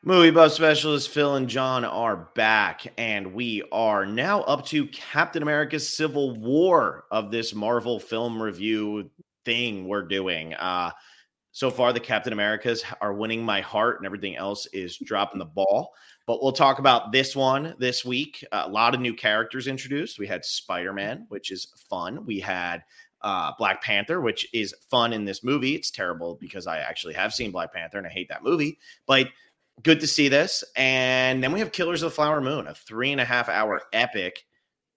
Movie buff specialist Phil and John are back, and we are now up to Captain America's Civil War of this Marvel film review thing we're doing. So far, the Captain Americas are winning my heart, and everything else is dropping the ball. But we'll talk about this one this week. A lot of new characters introduced. We had Spider-Man, which is fun. We had Black Panther, which is fun in this movie. It's terrible because I actually have seen Black Panther, and I hate that movie. But good to see this. And then we have Killers of the Flower Moon, a 3.5 hour epic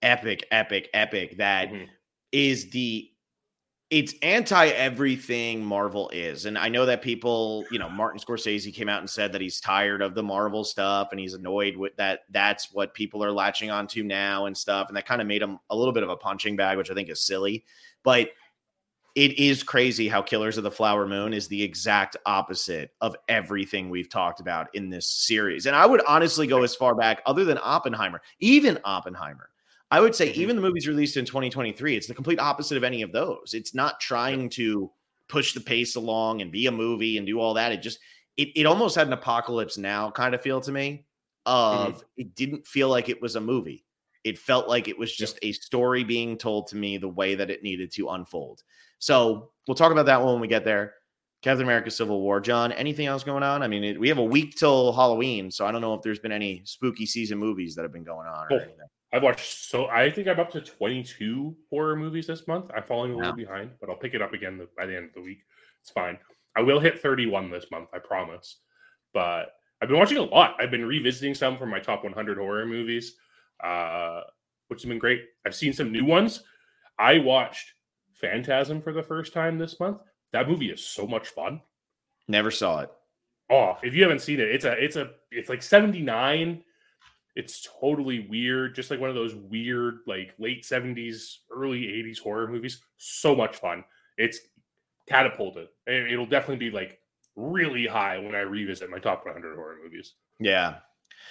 that is it's anti everything Marvel is. And I know that people, Martin Scorsese came out and said that he's tired of the Marvel stuff and he's annoyed with that. That's what people are latching onto now and stuff. And that kind of made him a little bit of a punching bag, which I think is silly. But it is crazy how Killers of the Flower Moon is the exact opposite of everything we've talked about in this series. And I would honestly go as far back, other than Oppenheimer, even Oppenheimer, I would say even the movies released in 2023, it's the complete opposite of any of those. It's not trying to push the pace along and be a movie and do all that. It almost had an Apocalypse Now kind of feel to me of it didn't feel like it was a movie. It felt like it was just a story being told to me the way that it needed to unfold. So we'll talk about that when we get there. Captain America Civil War. John, anything else going on? I mean, we have a week till Halloween, so I don't know if there's been any spooky season movies that have been going on or anything. I think I'm up to 22 horror movies this month. I'm falling a little behind, but I'll pick it up again by the end of the week. It's fine. I will hit 31 this month, I promise. But I've been watching a lot. I've been revisiting some from my top 100 horror movies, which has been great. I've seen some new ones. I watched Phantasm for the first time this month. That movie is so much fun. Never saw it. Oh, if you haven't seen it, it's like 79. It's totally weird, just like one of those weird like late 70s, early 80s horror movies. So much fun. It's catapulted. It'll definitely be like really high when I revisit my top 100 horror movies. Yeah.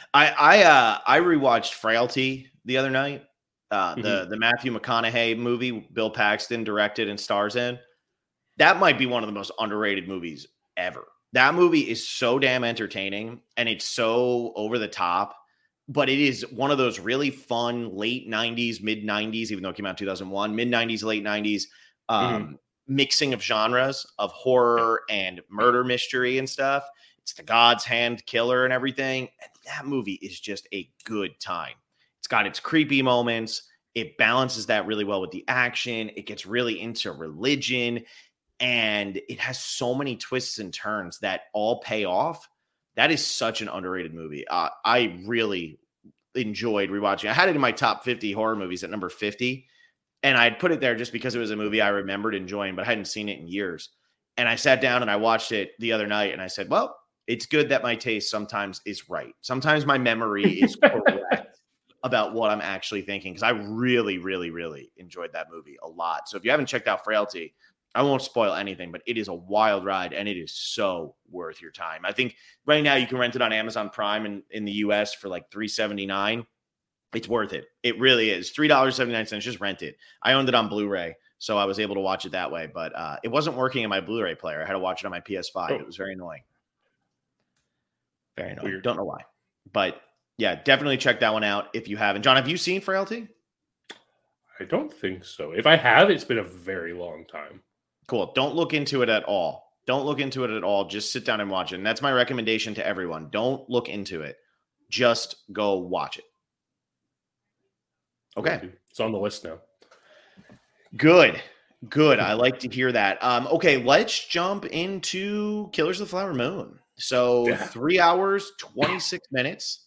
I rewatched Frailty the other night. The Matthew McConaughey movie Bill Paxton directed and stars in. That might be one of the most underrated movies ever. That movie is so damn entertaining and it's so over the top, but it is one of those really fun late 90s, mid 90s, even though it came out in 2001, mid 90s, late 90s, mixing of genres of horror and murder mystery and stuff. It's the God's Hand killer and everything. And that movie is just a good time. It's got its creepy moments. It balances that really well with the action. It gets really into religion. And it has so many twists and turns that all pay off. That is such an underrated movie. I really enjoyed rewatching. I had it in my top 50 horror movies at number 50. And I'd put it there just because it was a movie I remembered enjoying, but I hadn't seen it in years. And I sat down and I watched it the other night and I said, well, it's good that my taste sometimes is right. Sometimes my memory is correct about what I'm actually thinking. Because I really, really, really enjoyed that movie a lot. So if you haven't checked out Frailty, I won't spoil anything, but it is a wild ride and it is so worth your time. I think right now you can rent it on Amazon Prime in the US for like $3.79. It's worth it. It really is. $3.79. Just rent it. I owned it on Blu-ray, so I was able to watch it that way, but it wasn't working in my Blu-ray player. I had to watch it on my PS5. It was very annoying. Very annoying. Weird. Don't know why. But yeah, definitely check that one out if you haven't. John, have you seen Frailty? I don't think so. If I have, it's been a very long time. Cool. Don't look into it at all. Don't look into it at all. Just sit down and watch it. And that's my recommendation to everyone. Don't look into it. Just go watch it. Okay. It's on the list now. Good. I like to hear that. Okay, let's jump into Killers of the Flower Moon. So 3 hours, 26 minutes.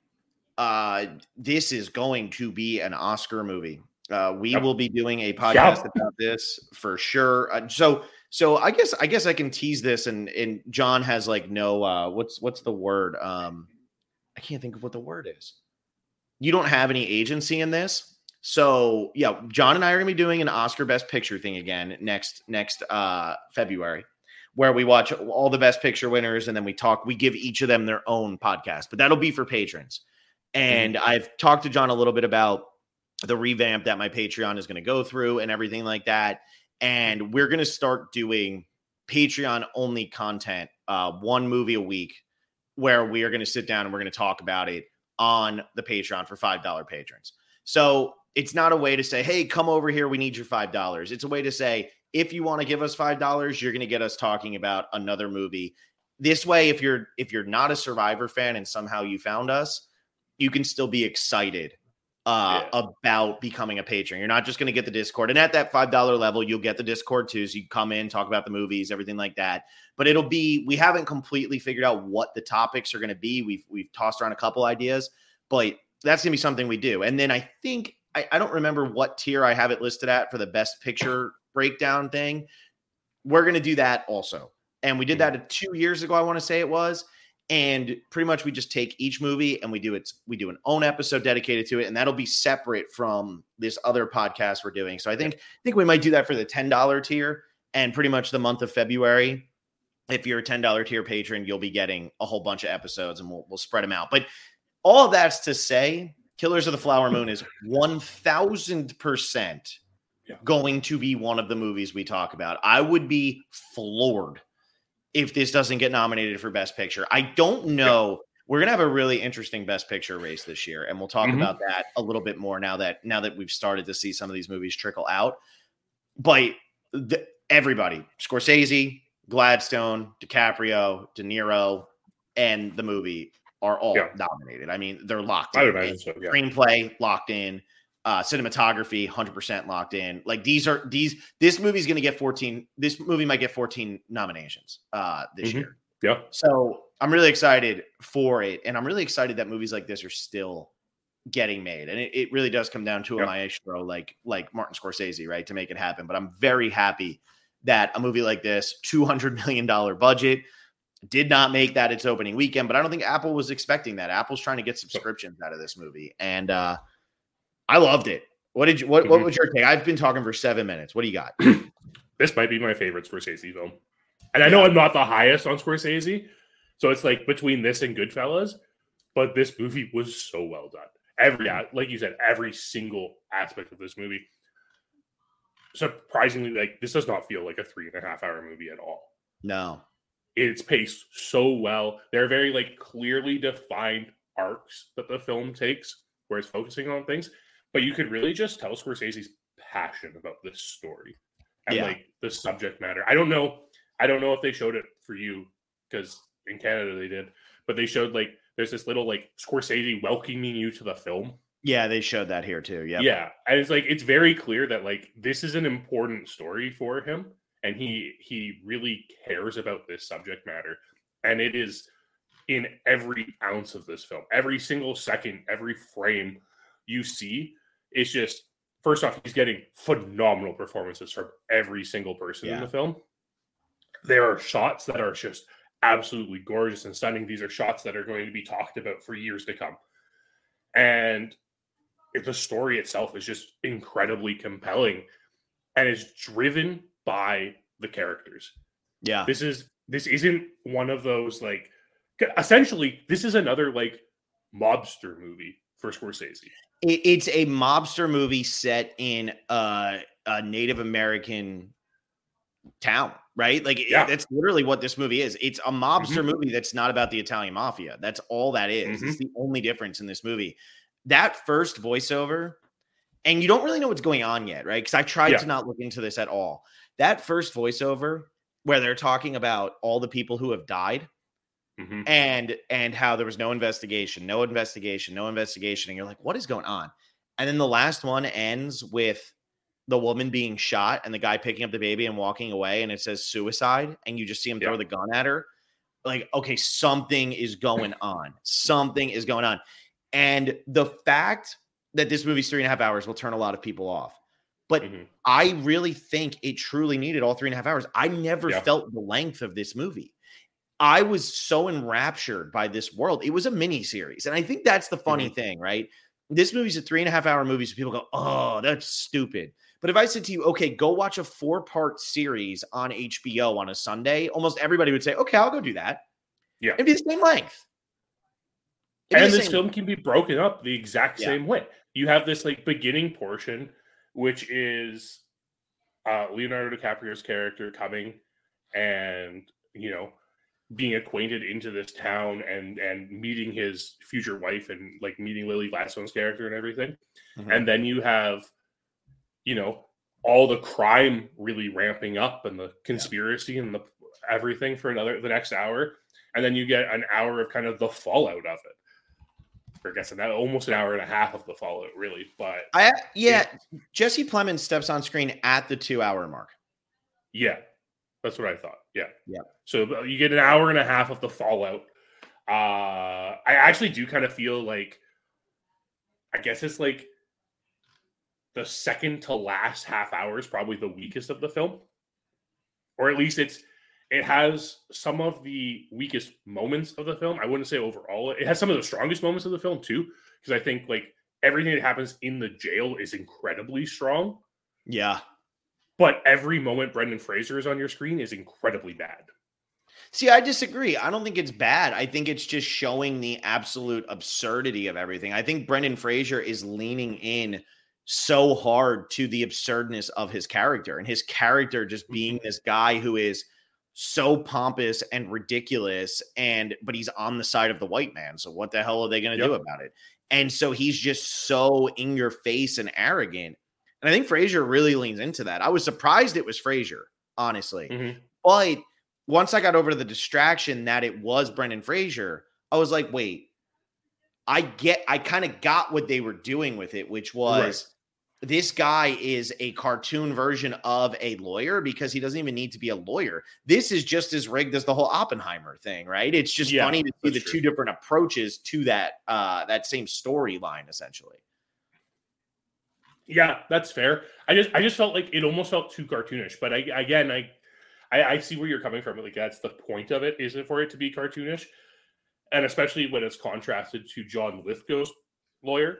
This is going to be an Oscar movie. We will be doing a podcast about this for sure. So I guess I can tease this, and John has like no what's the word? I can't think of what the word is. You don't have any agency in this. So yeah, John and I are gonna be doing an Oscar Best Picture thing again next February, where we watch all the Best Picture winners and then we give each of them their own podcast. But that'll be for patrons. And I've talked to John a little bit about the revamp that my Patreon is going to go through and everything like that. And we're going to start doing Patreon only content, one movie a week where we are going to sit down and we're going to talk about it on the Patreon for $5 patrons. So it's not a way to say, hey, come over here, we need your $5. It's a way to say, if you want to give us $5, you're going to get us talking about another movie. This way, if you're not a Survivor fan and somehow you found us, you can still be excited about becoming a patron. You're not just going to get the Discord. And at that $5 level, you'll get the Discord too. So you come in, talk about the movies, everything like that. But we haven't completely figured out what the topics are going to be. We've tossed around a couple ideas, but that's going to be something we do. And then I think, I don't remember what tier I have it listed at for the best picture breakdown thing. We're going to do that also. And we did that 2 years ago, I want to say it was. And pretty much we just take each movie and we do an own episode dedicated to it. And that'll be separate from this other podcast we're doing. So I think we might do that for the $10 tier, and pretty much the month of February. If you're a $10 tier patron, you'll be getting a whole bunch of episodes and we'll spread them out. But all of that's to say, Killers of the Flower Moon is 1000% going to be one of the movies we talk about. I would be floored if this doesn't get nominated for Best Picture. I don't know. Yeah. We're going to have a really interesting Best Picture race this year, and we'll talk about that a little bit more now that we've started to see some of these movies trickle out. But everybody, Scorsese, Gladstone, DiCaprio, De Niro, and the movie are all nominated. I mean, they're locked in. I would imagine so, yeah. Screenplay, locked in. Cinematography, 100% locked in. Like this movie's going to get 14. This movie might get 14 nominations this year. Yeah. So I'm really excited for it. And I'm really excited that movies like this are still getting made. And it really does come down to a maestro like Martin Scorsese, right, to make it happen. But I'm very happy that a movie like this, $200 million budget, did not make that its opening weekend. But I don't think Apple was expecting that. Apple's trying to get subscriptions out of this movie. And I loved it. What was your take? I've been talking for 7 minutes. What do you got? This might be my favorite Scorsese film. And I know I'm not the highest on Scorsese, so it's like between this and Goodfellas, but this movie was so well done. Like you said, every single aspect of this movie. Surprisingly, like, this does not feel like a 3.5 hour movie at all. No. It's paced so well. There are very like clearly defined arcs that the film takes where it's focusing on things. But you could really just tell Scorsese's passion about this story and like the subject matter. I don't know if they showed it for you, because in Canada they did, but they showed like there's this little like Scorsese welcoming you to the film. Yeah, they showed that here too. Yeah. Yeah. And it's like it's very clear that like this is an important story for him, and he really cares about this subject matter. And it is in every ounce of this film. Every single second, every frame you see. It's just, first off, he's getting phenomenal performances from every single person in the film. There are shots that are just absolutely gorgeous and stunning. These are shots that are going to be talked about for years to come. And the story itself is just incredibly compelling and is driven by the characters. Yeah. This isn't one of those, like, essentially, this is another, like, mobster movie for Scorsese. It's a mobster movie set in a Native American town, right? Like that's literally what this movie is. It's a mobster movie that's not about the Italian mafia. That's all that is. It's the only difference in this movie. That first voiceover, and you don't really know what's going on yet, right? Because I tried to not look into this at all. That first voiceover where they're talking about all the people who have died. And how there was no investigation, and you're like, what is going on? And then the last one ends with the woman being shot and the guy picking up the baby and walking away, and it says suicide, and you just see him throw the gun at her. Like, okay, something is going on. And the fact that this movie's 3.5 hours will turn a lot of people off. But I really think it truly needed all 3.5 hours. I never felt the length of this movie. I was so enraptured by this world. It was a mini series. And I think that's the funny thing, right? This movie's a 3.5 hour movie. So people go, oh, that's stupid. But if I said to you, okay, go watch a 4-part series on HBO on a Sunday, almost everybody would say, okay, I'll go do that. Yeah. It'd be the same length. And this film can be broken up the exact same way. You have this like beginning portion, which is Leonardo DiCaprio's character coming and, you know, being acquainted into this town and meeting his future wife and like meeting Lily Gladstone's character and everything. Mhm. And then you have, you know, all the crime really ramping up and the conspiracy and the everything for the next hour. And then you get an hour of kind of the fallout of it. Or I guess almost an hour and a half of the fallout, really. But Jesse Plemons steps on screen at the 2-hour mark. Yeah, that's what I thought. Yeah. Yeah. So you get an hour and a half of the fallout. I actually do kind of feel like, I guess it's like the second to last half hour is probably the weakest of the film, or at least it has some of the weakest moments of the film. I wouldn't say overall. It has some of the strongest moments of the film too, because I think like everything that happens in the jail is incredibly strong. Yeah. But every moment Brendan Fraser is on your screen is incredibly bad. See, I disagree. I don't think it's bad. I think it's just showing the absolute absurdity of everything. I think Brendan Fraser is leaning in so hard to the absurdness of his character, and his character just being this guy who is so pompous and ridiculous, but he's on the side of the white man. So what the hell are they going to do about it? And so he's just so in your face and arrogant. And I think Fraser really leans into that. I was surprised it was Fraser, honestly. But once I got over to the distraction that it was Brendan Fraser, I was like, wait, I kind of got what they were doing with it, which was this guy is a cartoon version of a lawyer because he doesn't even need to be a lawyer. This is just as rigged as the whole Oppenheimer thing, right? It's just funny to see the two different approaches to that same storyline, essentially. Yeah, that's fair. I just felt like it almost felt too cartoonish, but I see where you're coming from. Like that's the point of it, isn't for it to be cartoonish, and especially when it's contrasted to John Lithgow's lawyer,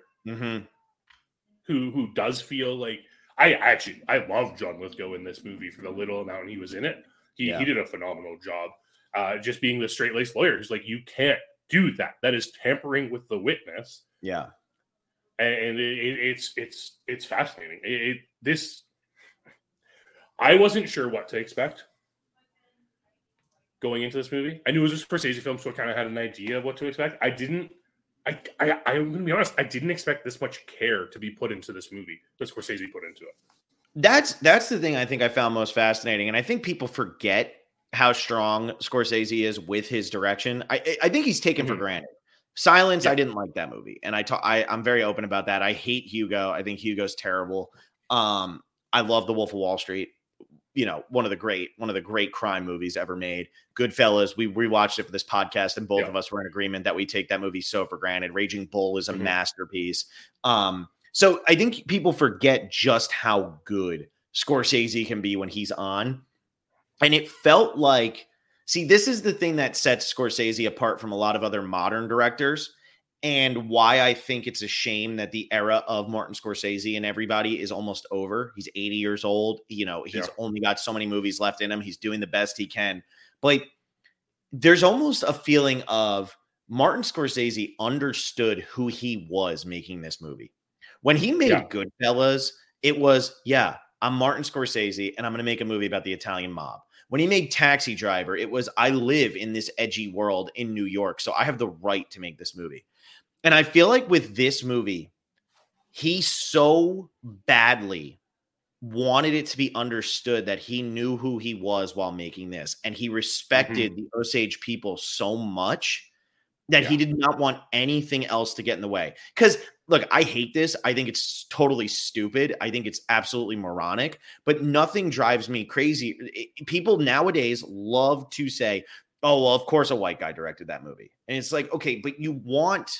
who does feel like I love John Lithgow in this movie for the little amount he was in it. He did a phenomenal job, just being the straight-laced lawyer. He's like, you can't do that. That is tampering with the witness. Yeah. And it's fascinating. I wasn't sure what to expect going into this movie. I knew it was a Scorsese film, so I kind of had an idea of what to expect. I'm going to be honest, I didn't expect this much care to be put into this movie that Scorsese put into it. That's the thing I think I found most fascinating, and I think people forget how strong Scorsese is with his direction. I think he's taken for granted. Silence, I didn't like that movie, and I'm very open about that. I hate Hugo. I think Hugo's terrible. I love The Wolf of Wall Street. You know, one of the great crime movies ever made. Goodfellas, we rewatched it for this podcast, and both of us were in agreement that we take that movie so for granted. Raging Bull is a masterpiece. So I think people forget just how good Scorsese can be when he's on. And it felt like, see, this is the thing that sets Scorsese apart from a lot of other modern directors, and why I think it's a shame that the era of Martin Scorsese and everybody is almost over. He's 80 years old. You know, he's only got so many movies left in him. He's doing the best he can. But there's almost a feeling of Martin Scorsese understood who he was making this movie. When he made Goodfellas, it was, I'm Martin Scorsese, and I'm going to make a movie about the Italian mob. When he made Taxi Driver, it was, I live in this edgy world in New York, so I have the right to make this movie. And I feel like with this movie, he so badly wanted it to be understood that he knew who he was while making this. And he respected the Osage people so much that he did not want anything else to get in the way. Because, look, I hate this. I think it's totally stupid. I think it's absolutely moronic. But nothing drives me crazy. People nowadays love to say, oh, well, of course a white guy directed that movie. And it's like, okay, but you want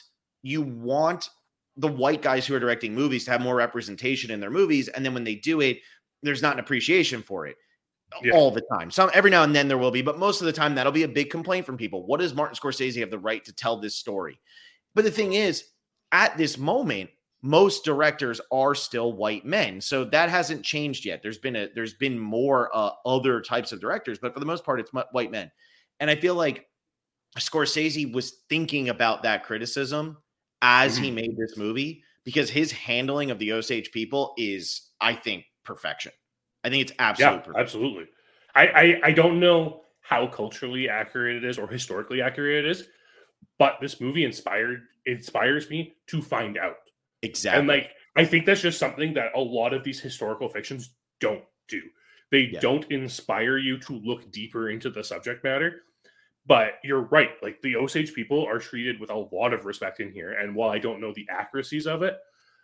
the white guys who are directing movies to have more representation in their movies. And then when they do it, there's not an appreciation for it all the time. Every now and then there will be, but most of the time that'll be a big complaint from people. What does Martin Scorsese have the right to tell this story? But the thing is, at this moment, most directors are still white men. So that hasn't changed yet. There's been more other types of directors, but for the most part, it's white men. And I feel like Scorsese was thinking about that criticism as he made this movie, because his handling of the Osage people is, I think, perfection. I think it's absolute perfection. Absolutely. I don't know how culturally accurate it is or historically accurate it is. But this movie inspires me to find out. Exactly. And like, I think that's just something that a lot of these historical fictions don't do. They don't inspire you to look deeper into the subject matter. But you're right. Like, the Osage people are treated with a lot of respect in here. And while I don't know the accuracies of it,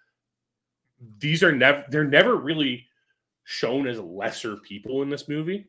they're never really shown as lesser people in this movie.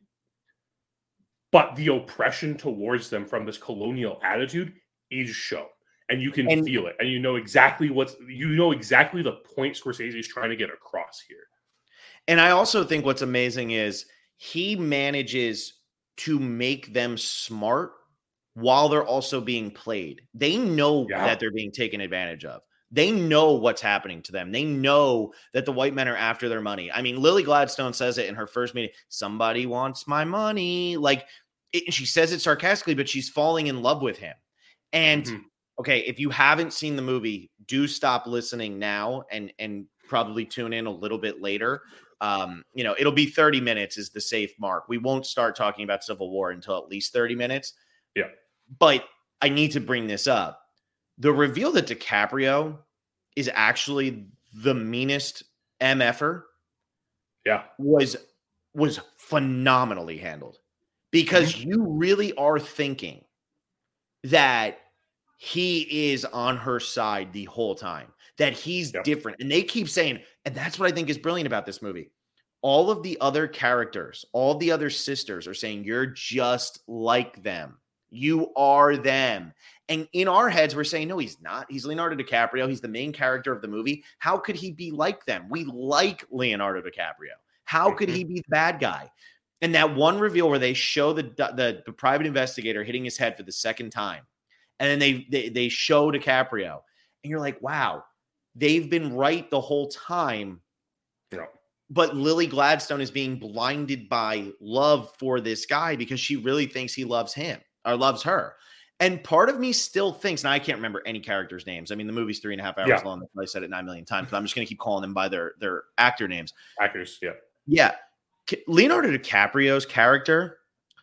But the oppression towards them from this colonial attitude is shown. And you can feel it. And you know exactly the point Scorsese is trying to get across here. And I also think what's amazing is he manages to make them smart while they're also being played. They know that they're being taken advantage of. They know what's happening to them. They know that the white men are after their money. I mean, Lily Gladstone says it in her first meeting. Somebody wants my money. Like, she says it sarcastically, but she's falling in love with him. And okay, if you haven't seen the movie, do stop listening now and probably tune in a little bit later. It'll be 30 minutes is the safe mark. We won't start talking about Civil War until at least 30 minutes. Yeah. But I need to bring this up. The reveal that DiCaprio is actually the meanest MFer was phenomenally handled, because you really are thinking that he is on her side the whole time, that he's different. And they keep saying, and that's what I think is brilliant about this movie. All of the other characters, all the other sisters are saying, you're just like them. You are them. And in our heads, we're saying, no, he's not. He's Leonardo DiCaprio. He's the main character of the movie. How could he be like them? We like Leonardo DiCaprio. How could he be the bad guy? And that one reveal where they show the private investigator hitting his head for the second time, and then they show DiCaprio, and you're like, wow, they've been right the whole time. Yeah. But Lily Gladstone is being blinded by love for this guy because she really thinks he loves him or loves her. And part of me still thinks, now I can't remember any characters' names. I mean, the movie's 3.5 hours long. I said it 9 million times, but I'm just going to keep calling them by their actor names. Actors, yeah. Yeah. Leonardo DiCaprio's character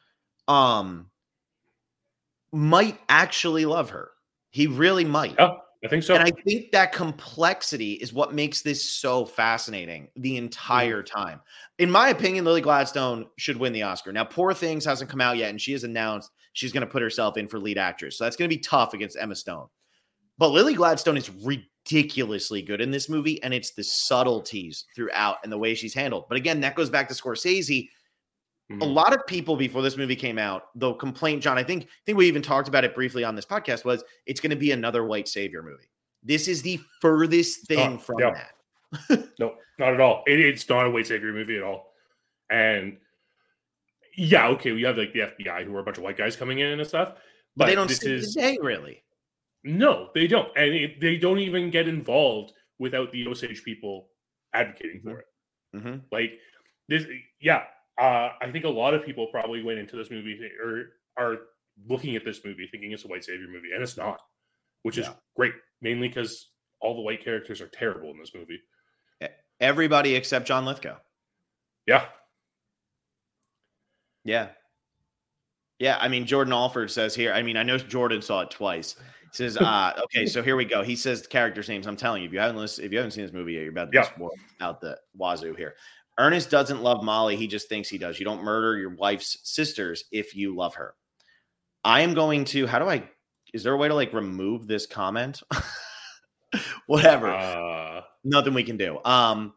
might actually love her. He really might. Oh, I think so. And I think that complexity is what makes this so fascinating the entire time. In my opinion, Lily Gladstone should win the Oscar. Now, Poor Things hasn't come out yet, and she has announced she's going to put herself in for lead actress. So that's going to be tough against Emma Stone. But Lily Gladstone is ridiculously good in this movie, and it's the subtleties throughout and the way she's handled. But again, that goes back to Scorsese. A lot of people before this movie came out, the complaint, John, I think we even talked about it briefly on this podcast, was it's going to be another white savior movie. This is the furthest thing from that. No, not at all. It's not a white savior movie at all. And yeah, okay, we have like the FBI who are a bunch of white guys coming in and stuff, but they don't save the day, really. No, they don't, and they don't even get involved without the Osage people advocating for it. Like this, I think a lot of people probably went into this movie or are looking at this movie thinking it's a white savior movie, and it's not, which is great, mainly because all the white characters are terrible in this movie. Everybody except John Lithgow. Yeah. I mean, Jordan Alford says here, I mean, I know Jordan saw it twice. He says, okay, so here we go. He says the characters' names. I'm telling you, if you haven't seen this movie yet, you're about to be out the wazoo here. Ernest doesn't love Molly. He just thinks he does. You don't murder your wife's sisters if you love her. I am going to, is there a way to like remove this comment? Whatever. Nothing we can do.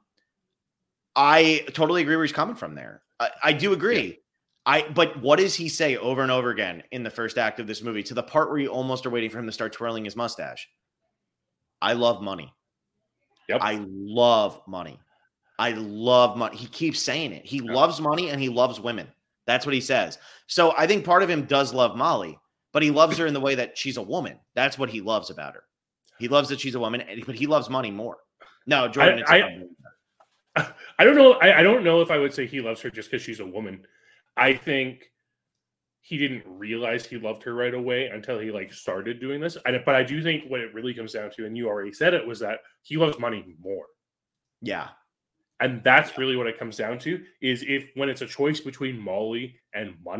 I totally agree where he's coming from there. I do agree. But what does he say over and over again in the first act of this movie, to the part where you almost are waiting for him to start twirling his mustache? I love money. Yep. I love money. I love money. He keeps saying it. He loves money and he loves women. That's what he says. So I think part of him does love Molly, but he loves her in the way that she's a woman. That's what he loves about her. He loves that she's a woman, but he loves money more. No, Jordan. I don't know. I don't know if I would say he loves her just because she's a woman. I think he didn't realize he loved her right away until he like started doing this. But I do think what it really comes down to, and you already said it, was that he loves money more. Yeah. And that's really what it comes down to, is when it's a choice between Molly and money,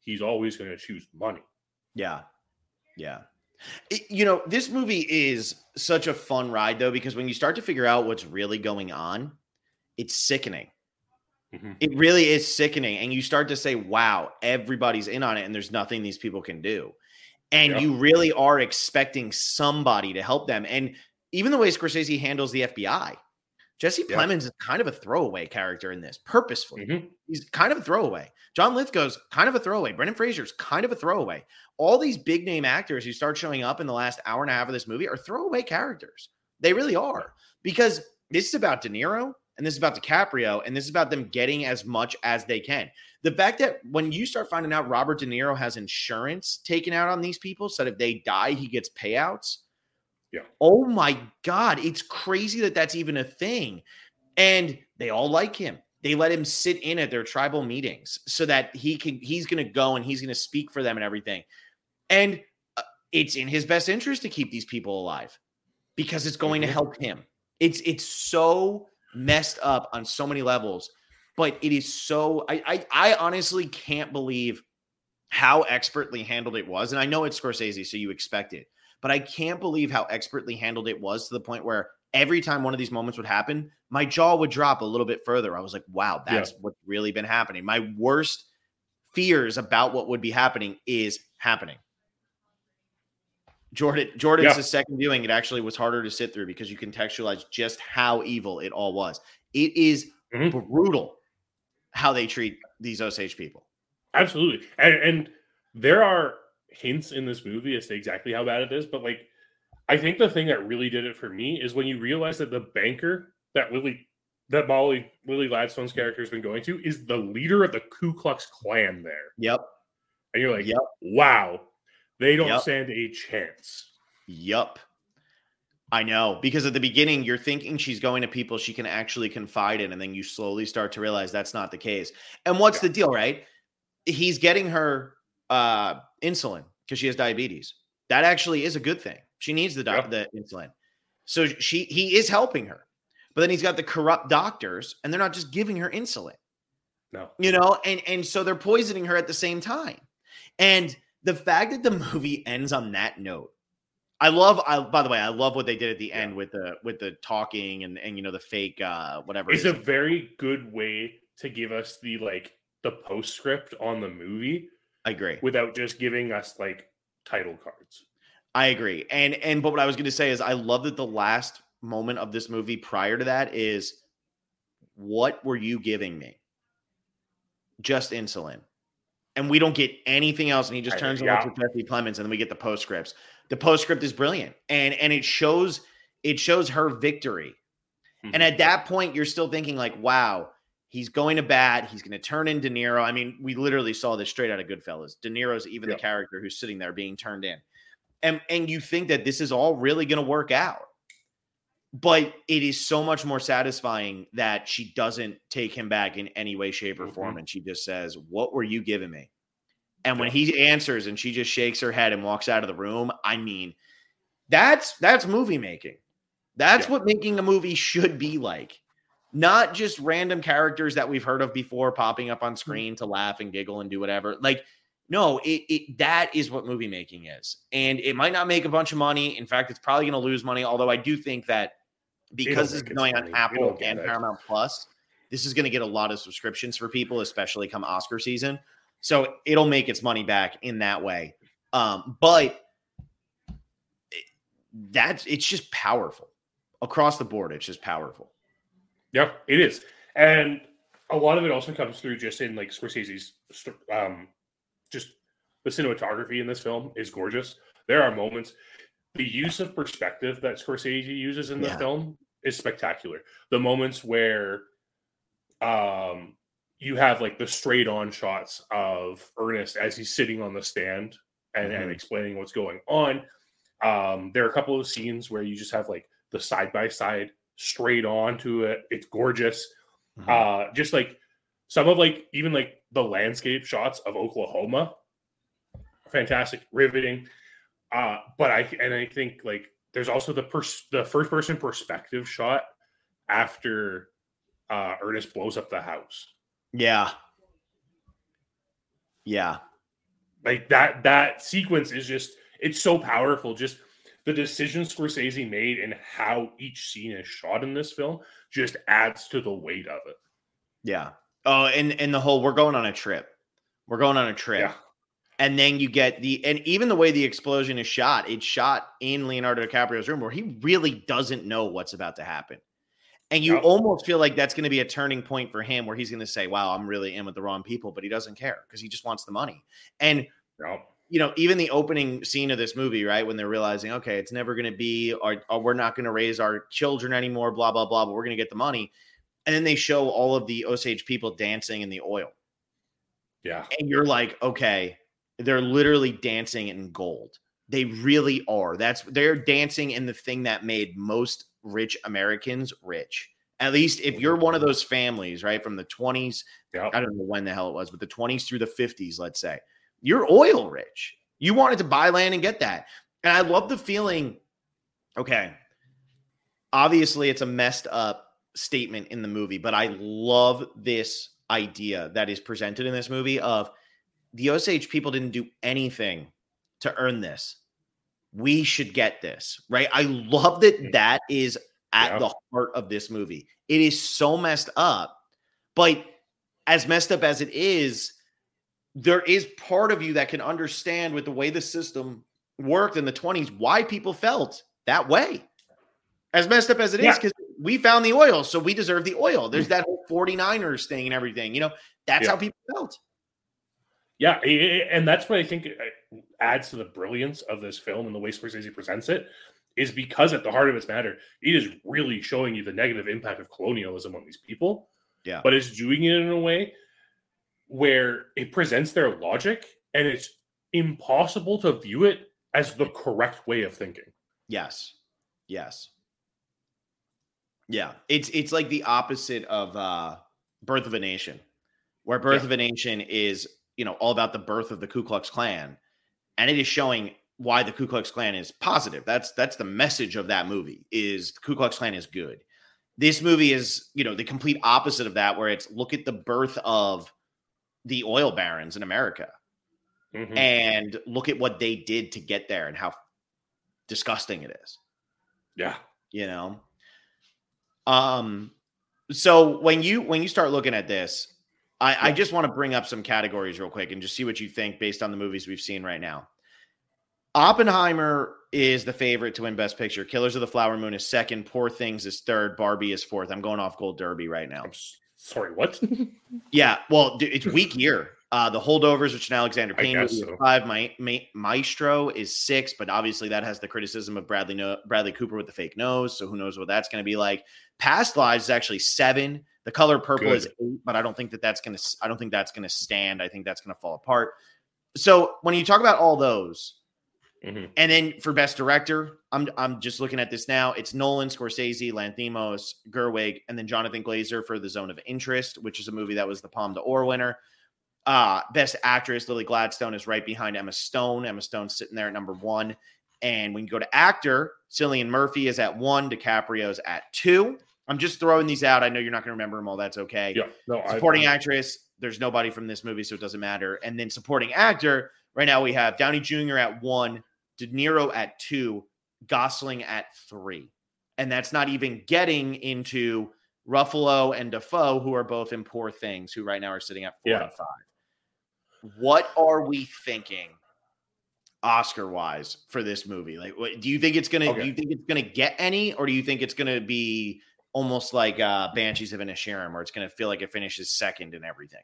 he's always going to choose money. Yeah. Yeah. This movie is such a fun ride, though, because when you start to figure out what's really going on, it's sickening. Mm-hmm. It really is sickening. And you start to say, wow, everybody's in on it and there's nothing these people can do. And you really are expecting somebody to help them. And even the way Scorsese handles the FBI, Jesse Plemons is kind of a throwaway character in this, purposefully. Mm-hmm. He's kind of a throwaway. John Lithgow's kind of a throwaway. Brendan Fraser's kind of a throwaway. All these big name actors who start showing up in the last hour and a half of this movie are throwaway characters. They really are. Because this is about De Niro and this is about DiCaprio and this is about them getting as much as they can. The fact that when you start finding out Robert De Niro has insurance taken out on these people so that if they die, he gets payouts. Yeah. Oh my God. It's crazy that that's even a thing. And they all like him. They let him sit in at their tribal meetings so that he's going to go and he's going to speak for them and everything. And it's in his best interest to keep these people alive because it's going to help him. It's so messed up on so many levels, but it is so, I honestly can't believe how expertly handled it was. And I know it's Scorsese, so you expect it. But I can't believe how expertly handled it was to the point where every time one of these moments would happen, my jaw would drop a little bit further. I was like, wow, that's what's really been happening. My worst fears about what would be happening is happening. Jordan's second viewing, it actually was harder to sit through because you contextualize just how evil it all was. It is brutal how they treat these Osage people. Absolutely. And there are hints in this movie as to exactly how bad it is, but like I think the thing that really did it for me is when you realize that the banker that Lily Gladstone's character has been going to is the leader of the Ku Klux Klan there. Yep. And you're like, wow, they don't stand a chance. Yep. I know, because at the beginning you're thinking she's going to people she can actually confide in, and then you slowly start to realize that's not the case. And what's the deal, right? He's getting her insulin because she has diabetes. That actually is a good thing. She needs the insulin. So he is helping her. But then he's got the corrupt doctors and they're not just giving her insulin. No. And so they're poisoning her at the same time. And the fact that the movie ends on that note, by the way, I love what they did at the end with the talking and the fake whatever. It's a very good way to give us the postscript on the movie. I agree. Without just giving us title cards. I agree. But what I was going to say is I love that the last moment of this movie prior to that is, what were you giving me? Just insulin. And we don't get anything else. And he just turns over to Jesse Plemons, and then we get the postscripts. The postscript is brilliant. And it shows her victory. Mm-hmm. And at that point, you're still thinking wow, he's going to bat. He's going to turn in De Niro. I mean, we literally saw this straight out of Goodfellas. De Niro's even the character who's sitting there being turned in. And you think that this is all really going to work out. But it is so much more satisfying that she doesn't take him back in any way, shape, or form. And she just says, what were you giving me? And when he answers and she just shakes her head and walks out of the room, I mean, that's movie making. That's what making a movie should be like. Not just random characters that we've heard of before popping up on screen to laugh and giggle and do whatever. No, that is what movie making is. And it might not make a bunch of money. In fact, it's probably going to lose money. Although I do think that because this is going on Apple and Paramount Plus, this is going to get a lot of subscriptions for people, especially come Oscar season. So it'll make its money back in that way. But it's just powerful across the board. It's just powerful. Yeah, it is. And a lot of it also comes through just in Scorsese's just the cinematography in this film is gorgeous. There are moments, the use of perspective that Scorsese uses in the film is spectacular. The moments where you have the straight on shots of Ernest as he's sitting on the stand and explaining what's going on. There are a couple of scenes where you just have the side by side straight on to it. It's gorgeous. Just some of even the landscape shots of Oklahoma, fantastic, riveting. But I think there's also the first person perspective shot after Ernest blows up the house. Yeah. Like that sequence is just, it's so powerful. Just the decisions Scorsese made and how each scene is shot in this film just adds to the weight of it. Yeah. Oh, and the whole, we're going on a trip. We're going on a trip. Yeah. And then you get and even the way the explosion is shot, it's shot in Leonardo DiCaprio's room where he really doesn't know what's about to happen. And you almost feel like that's going to be a turning point for him where he's going to say, wow, I'm really in with the wrong people, but he doesn't care because he just wants the money. And, you know, even the opening scene of this movie, right, when they're realizing, okay, it's never going to be, or we're not going to raise our children anymore, blah, blah, blah, but we're going to get the money. And then they show all of the Osage people dancing in the oil. Yeah. And you're like, okay, they're literally dancing in gold. They really are. They're dancing in the thing that made most rich Americans rich. At least if you're one of those families, right, from the 20s, I don't know when the hell it was, but the 20s through the 50s, let's say, you're oil rich. You wanted to buy land and get that. And I love the feeling, okay, obviously it's a messed up statement in the movie, but I love this idea that is presented in this movie of the Osage people didn't do anything to earn this. We should get this, right? I love that is at the heart of this movie. It is so messed up, but as messed up as it is, there is part of you that can understand with the way the system worked in the 20s, why people felt that way. As messed up as it is, because we found the oil, so we deserve the oil. There's that whole 49ers thing and everything. You know, that's how people felt. Yeah, and that's what I think adds to the brilliance of this film and the way Scorsese presents it, is because at the heart of its matter, it is really showing you the negative impact of colonialism on these people. Yeah. But it's doing it in a way where it presents their logic and it's impossible to view it as the correct way of thinking. Yes. Yes. Yeah. It's like the opposite of Birth of a Nation, where Birth of a Nation is, you know, all about the birth of the Ku Klux Klan. And it is showing why the Ku Klux Klan is positive. That's the message of that movie, is the Ku Klux Klan is good. This movie is, you know, the complete opposite of that, where it's look at the birth of the oil barons in America and look at what they did to get there and how disgusting it is. Yeah. You know? So when you start looking at this, I just want to bring up some categories real quick and just see what you think based on the movies we've seen right now. Oppenheimer is the favorite to win Best Picture. Killers of the Flower Moon is second. Poor Things is third. Barbie is fourth. I'm going off Gold Derby right now. Sorry, what? Yeah, well, it's weak year. The Holdovers, which an Alexander Payne movie, is 5. Maestro is 6, but obviously that has the criticism of Bradley Cooper with the fake nose, so who knows what that's going to be like. Past Lives is actually 7. The Color Purple is 8, but I don't think that's going to stand. I think that's going to fall apart. So when you talk about all those, and then for Best Director, I'm just looking at this now. It's Nolan, Scorsese, Lanthimos, Gerwig, and then Jonathan Glazer for The Zone of Interest, which is a movie that was the Palme d'Or winner. Best Actress, Lily Gladstone is right behind Emma Stone. Emma Stone's sitting there at number 1. And when you go to Actor, Cillian Murphy is at 1. DiCaprio's at 2. I'm just throwing these out. I know you're not going to remember them all. That's okay. Yeah, no, Supporting Actress, there's nobody from this movie, so it doesn't matter. And then Supporting Actor, right now we have Downey Jr. at 1, De Niro at 2, Gosling at 3. And that's not even getting into Ruffalo and Dafoe, who are both in Poor Things, who right now are sitting at 4 and 5. What are we thinking Oscar-wise for this movie? Like, do you think it's gonna get any, or do you think it's gonna be almost like Banshees of Inisherin, where it's gonna feel like it finishes second in everything?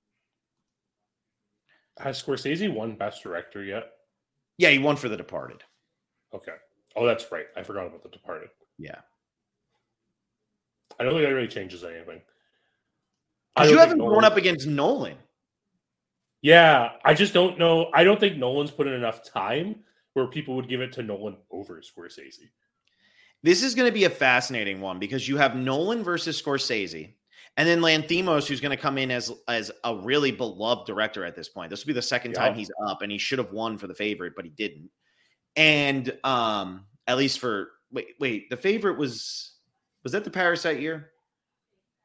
Has Scorsese won Best Director yet? Yeah, he won for The Departed. Okay. Oh, that's right. I forgot about The Departed. Yeah. I don't think that really changes anything. Because you haven't gone up against Nolan. Yeah, I just don't know. I don't think Nolan's put in enough time where people would give it to Nolan over Scorsese. This is going to be a fascinating one because you have Nolan versus Scorsese, and then Lanthimos, who's going to come in as a really beloved director at this point. This will be the second time he's up, and he should have won for The Favorite, but he didn't. And at least for wait, The Favorite was that the Parasite year?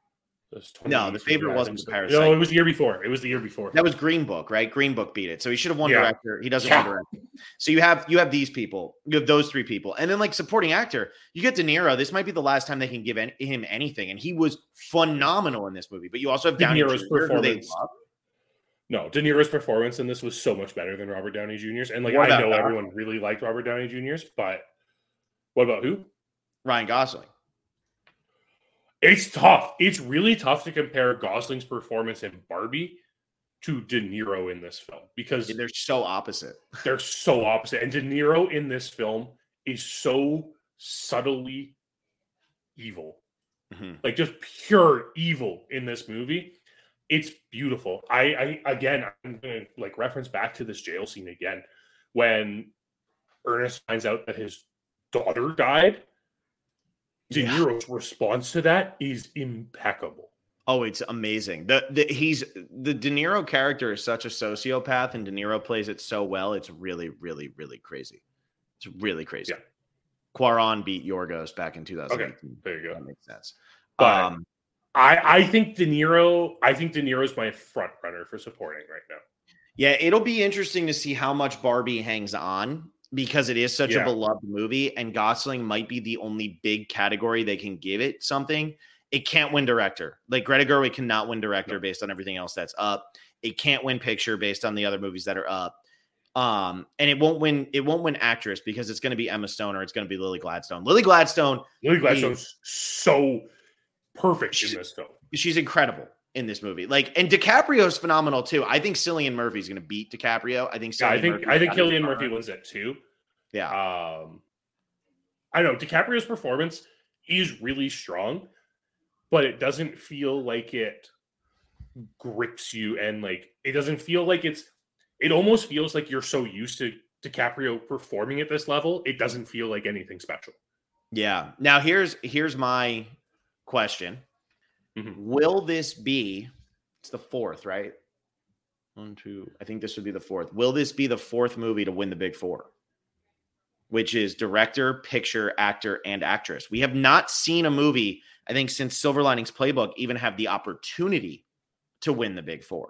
No, The Favorite wasn't Parasite. No, it was the year before. It was the year before. That was Green Book, right? Green Book beat it. So he should have won director. He doesn't win director. So you have these people. You have those three people. And then like supporting actor, you get De Niro. This might be the last time they can give him anything. And he was phenomenal in this movie. But you also have Downey Niro's Jr., performance. No, De Niro's performance in this was so much better than Robert Downey Jr.'s. And like I know everyone really liked Robert Downey Jr.'s, but what about who? Ryan Gosling. It's tough. It's really tough to compare Gosling's performance in Barbie to De Niro in this film because they're so opposite. They're so opposite. And De Niro in this film is so subtly evil. Mm-hmm. Like just pure evil in this movie. It's beautiful. I'm gonna like reference back to this jail scene again when Ernest finds out that his daughter died. De Niro's response to that is impeccable. Oh, it's amazing. The De Niro character is such a sociopath, and De Niro plays it so well. It's really, really, really crazy. It's really crazy. Yeah. Cuarón beat Yorgos back in 2018. Okay, there you go. That makes sense. But I think De Niro. I think De Niro's my front runner for supporting right now. Yeah, it'll be interesting to see how much Barbie hangs on. Because it is such a beloved movie, and Gosling might be the only big category they can give it something. It can't win director. Like Greta Gerwig cannot win director based on everything else that's up. It can't win picture based on the other movies that are up. And it won't win actress because it's going to be Emma Stone or it's going to be Lily Gladstone. Lily Gladstone's so perfect in this film. She's incredible in this movie. Like, and DiCaprio's phenomenal too. I think Cillian Murphy's going to beat DiCaprio. I think Cillian Murphy wins it too. Yeah. I know DiCaprio's performance is really strong, but it doesn't feel like it grips you, and like it doesn't feel like it almost feels like you're so used to DiCaprio performing at this level, it doesn't feel like anything special. Yeah. Now here's my question. Mm-hmm. Will this be, it's the fourth, right? 1, 2, I think this would be the fourth. Will this be the fourth movie to win the Big Four? Which is director, picture, actor, and actress. We have not seen a movie, I think, since Silver Linings Playbook even have the opportunity to win the Big Four.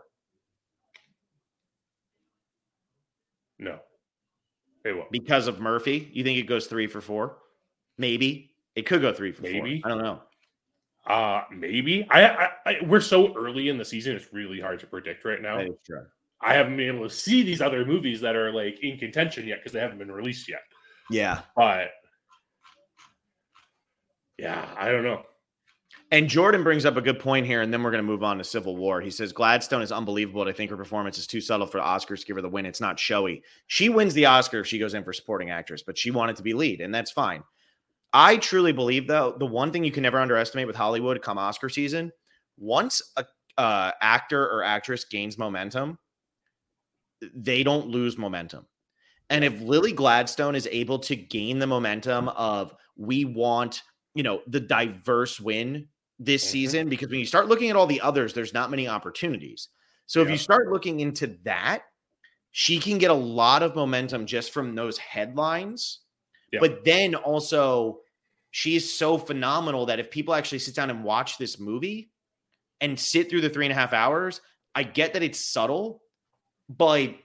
No. They won't. Because of Murphy? You think it goes 3 for 4? Maybe. It could go 3 for 4. I don't know. Maybe. I we're so early in the season, it's really hard to predict right now. That is true. I haven't been able to see these other movies that are like in contention yet because they haven't been released yet. Yeah. But yeah, I don't know. And Jordan brings up a good point here, and then we're going to move on to Civil War. He says, Gladstone is unbelievable, but I think her performance is too subtle for the Oscars to give her the win. It's not showy. She wins the Oscar if she goes in for supporting actress, but she wanted to be lead, and that's fine. I truly believe, though, the one thing you can never underestimate with Hollywood come Oscar season, once a actor or actress gains momentum, they don't lose momentum. And if Lily Gladstone is able to gain the momentum of we want, the diverse win this season, because when you start looking at all the others, there's not many opportunities. So if you start looking into that, she can get a lot of momentum just from those headlines. Yeah. But then also she is so phenomenal that if people actually sit down and watch this movie and sit through the 3.5 hours, I get that it's subtle, but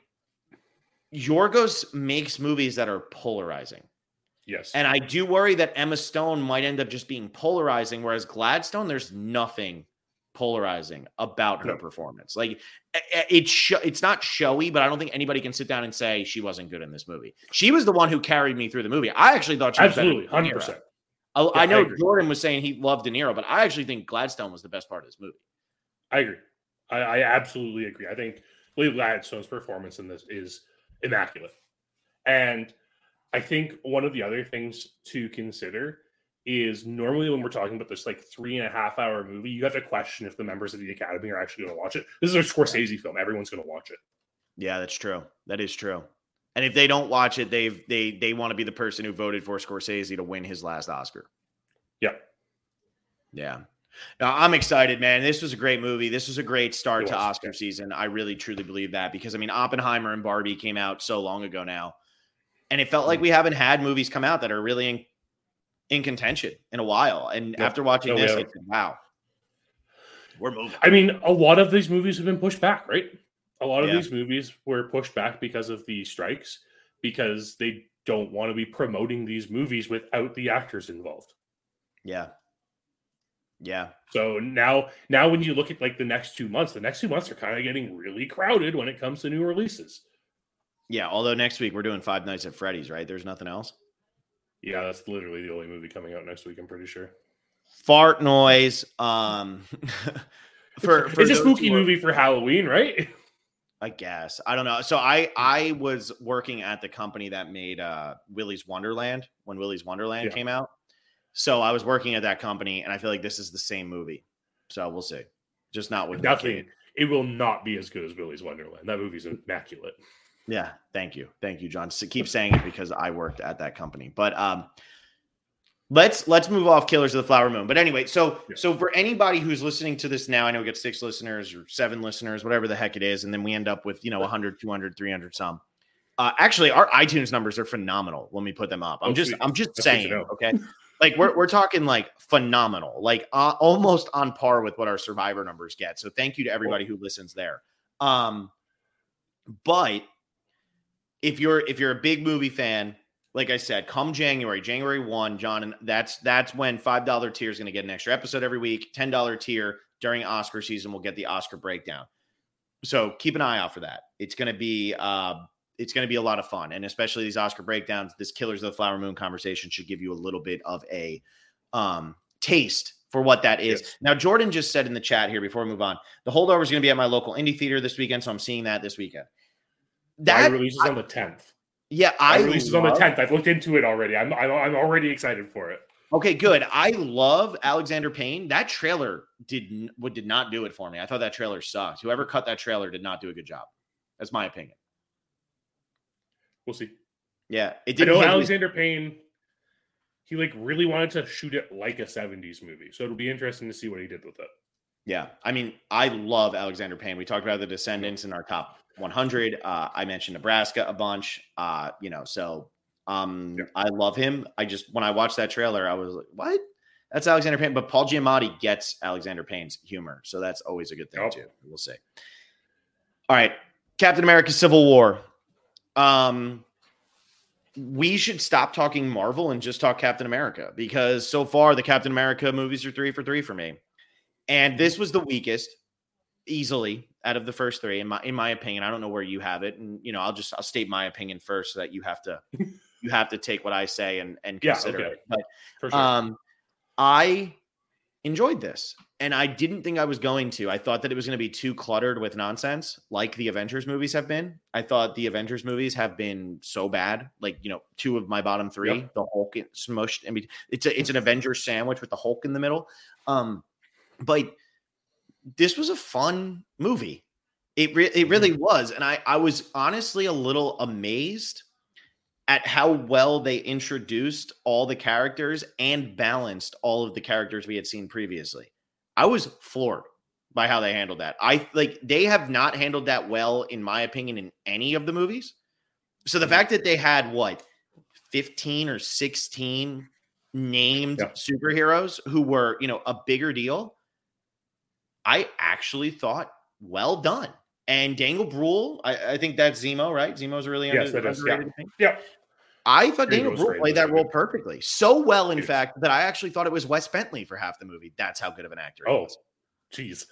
Yorgos makes movies that are polarizing. Yes. And I do worry that Emma Stone might end up just being polarizing, whereas Gladstone, there's nothing polarizing about her performance. Like it's not showy, but I don't think anybody can sit down and say she wasn't good in this movie. She was the one who carried me through the movie. I actually thought she was absolutely 100%. I know Jordan was saying he loved De Niro, but I actually think Gladstone was the best part of this movie. I agree. I absolutely agree. I think Lily Gladstone's performance in this is immaculate. And I think one of the other things to consider is normally when we're talking about this like 3.5 hour movie, you have to question if the members of the Academy are actually going to watch it. This is a Scorsese film. Everyone's going to watch it. Yeah, that's true. That is true. And if they don't watch it, they want to be the person who voted for Scorsese to win his last Oscar. Yeah. Yeah. Now, I'm excited, man. This was a great movie. This was a great start to Oscar season. I really, truly believe that because, Oppenheimer and Barbie came out so long ago now. And it felt like we haven't had movies come out that are really in contention in a while. And after watching this, I said, wow. we're moving. I mean, a lot of these movies have been pushed back, right? A lot of Yeah. these movies were pushed back because of the strikes, because they don't want to be promoting these movies without the actors involved. Yeah. Yeah. So now when you look at like the next 2 months are kind of getting really crowded when it comes to new releases. Yeah. Although next week we're doing Five Nights at Freddy's, right? There's nothing else. Yeah, that's literally the only movie coming out next week, I'm pretty sure. Fart noise. For it's a spooky movie for Halloween, right? I guess. I don't know. So I was working at the company that made Willy's Wonderland when Willy's Wonderland came out. So I was working at that company, and I feel like this is the same movie. So we'll see. Just not with nothing. It will not be as good as Willy's Wonderland. That movie's immaculate. Yeah, thank you, John. So keep saying it because I worked at that company. But let's move off Killers of the Flower Moon. But anyway, so for anybody who's listening to this now, I know we get 6 listeners or 7 listeners, whatever the heck it is, and then we end up with 100, 200, 300 some. Actually, our iTunes numbers are phenomenal when we put them up. I'm just saying, okay. Like we're talking like phenomenal, like almost on par with what our Survivor numbers get. So thank you to everybody who listens there. But if you're a big movie fan, like I said, come January 1, John, and that's when $5 tier is going to get an extra episode every week. $10 tier during Oscar season will get the Oscar breakdown. So keep an eye out for that. It's going to be a lot of fun, and especially these Oscar breakdowns. This Killers of the Flower Moon conversation should give you a little bit of a taste for what that is. Yes. Now, Jordan just said in the chat here before we move on, the holdover is going to be at my local indie theater this weekend, so I'm seeing that this weekend. That releases on the 10th. Yeah, it releases on the 10th. I've looked into it already. I'm already excited for it. Okay, good. I love Alexander Payne. That trailer did not do it for me. I thought that trailer sucked. Whoever cut that trailer did not do a good job. That's my opinion. We'll see. Yeah, it did. I know Alexander Payne. He really wanted to shoot it like a 70s movie, so it'll be interesting to see what he did with it. Yeah, I mean, I love Alexander Payne. We talked about The Descendants in our top 100. I mentioned Nebraska a bunch. I love him. When I watched that trailer, I was like, what? That's Alexander Payne. But Paul Giamatti gets Alexander Payne's humor, so that's always a good thing too. We'll see. All right, Captain America: Civil War. We should stop talking Marvel and just talk Captain America, because so far the Captain America movies are 3 for 3 for me. And this was the weakest, easily, out of the first 3, in my opinion. I don't know where you have it, and I'll state my opinion first, so that you have to take what I say and consider it. But for sure. I enjoyed this, and I didn't think I was going to. I thought that it was going to be too cluttered with nonsense, like the Avengers movies have been. I thought the Avengers movies have been so bad. 2 of my bottom 3, the Hulk smushed. I mean, it's an Avengers sandwich with the Hulk in the middle. But this was a fun movie. It really was. And I was honestly a little amazed at how well they introduced all the characters and balanced all of the characters we had seen previously. I was floored by how they handled that. They have not handled that well, in my opinion, in any of the movies. So the fact that they had 15 or 16 named superheroes who were, a bigger deal, I actually thought, well done. And Daniel Bruhl, I think that's Zemo, right? Zemo's a really underrated thing. Yeah. I thought Daniel Bruhl played that role perfectly. So well, in fact, that I actually thought it was Wes Bentley for half the movie. That's how good of an actor he was. Jeez.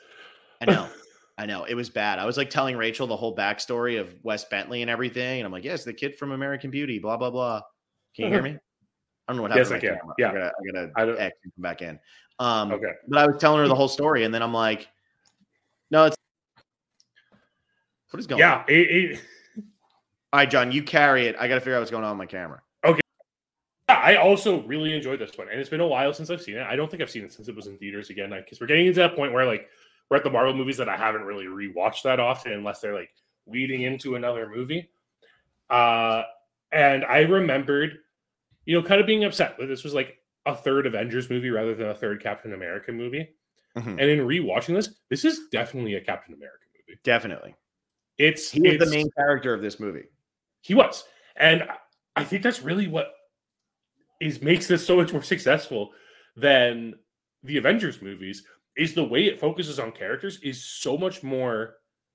I know. It was bad. I was telling Rachel the whole backstory of Wes Bentley and everything. And I'm like, yes, the kid from American Beauty, blah, blah, blah. Can you hear me? I don't know what happened. Yes, I can. Camera. Yeah. I gotta X and come back in. Okay. But I was telling her the whole story, and then I'm like, no, it's what is going on? Yeah. All right, John, you carry it. I got to figure out what's going on with my camera. Okay. Yeah, I also really enjoyed this one, and it's been a while since I've seen it. I don't think I've seen it since it was in theaters again, because we're getting into that point where we're at the Marvel movies that I haven't really rewatched that often, unless they're leading into another movie. And I remembered, kind of being upset that this was a third Avengers movie rather than a third Captain America movie. Mm-hmm. And in rewatching this is definitely a Captain America movie. Definitely. He is the main character of this movie. He was. And I think that's really what makes this so much more successful than the Avengers movies, is the way it focuses on characters is so much more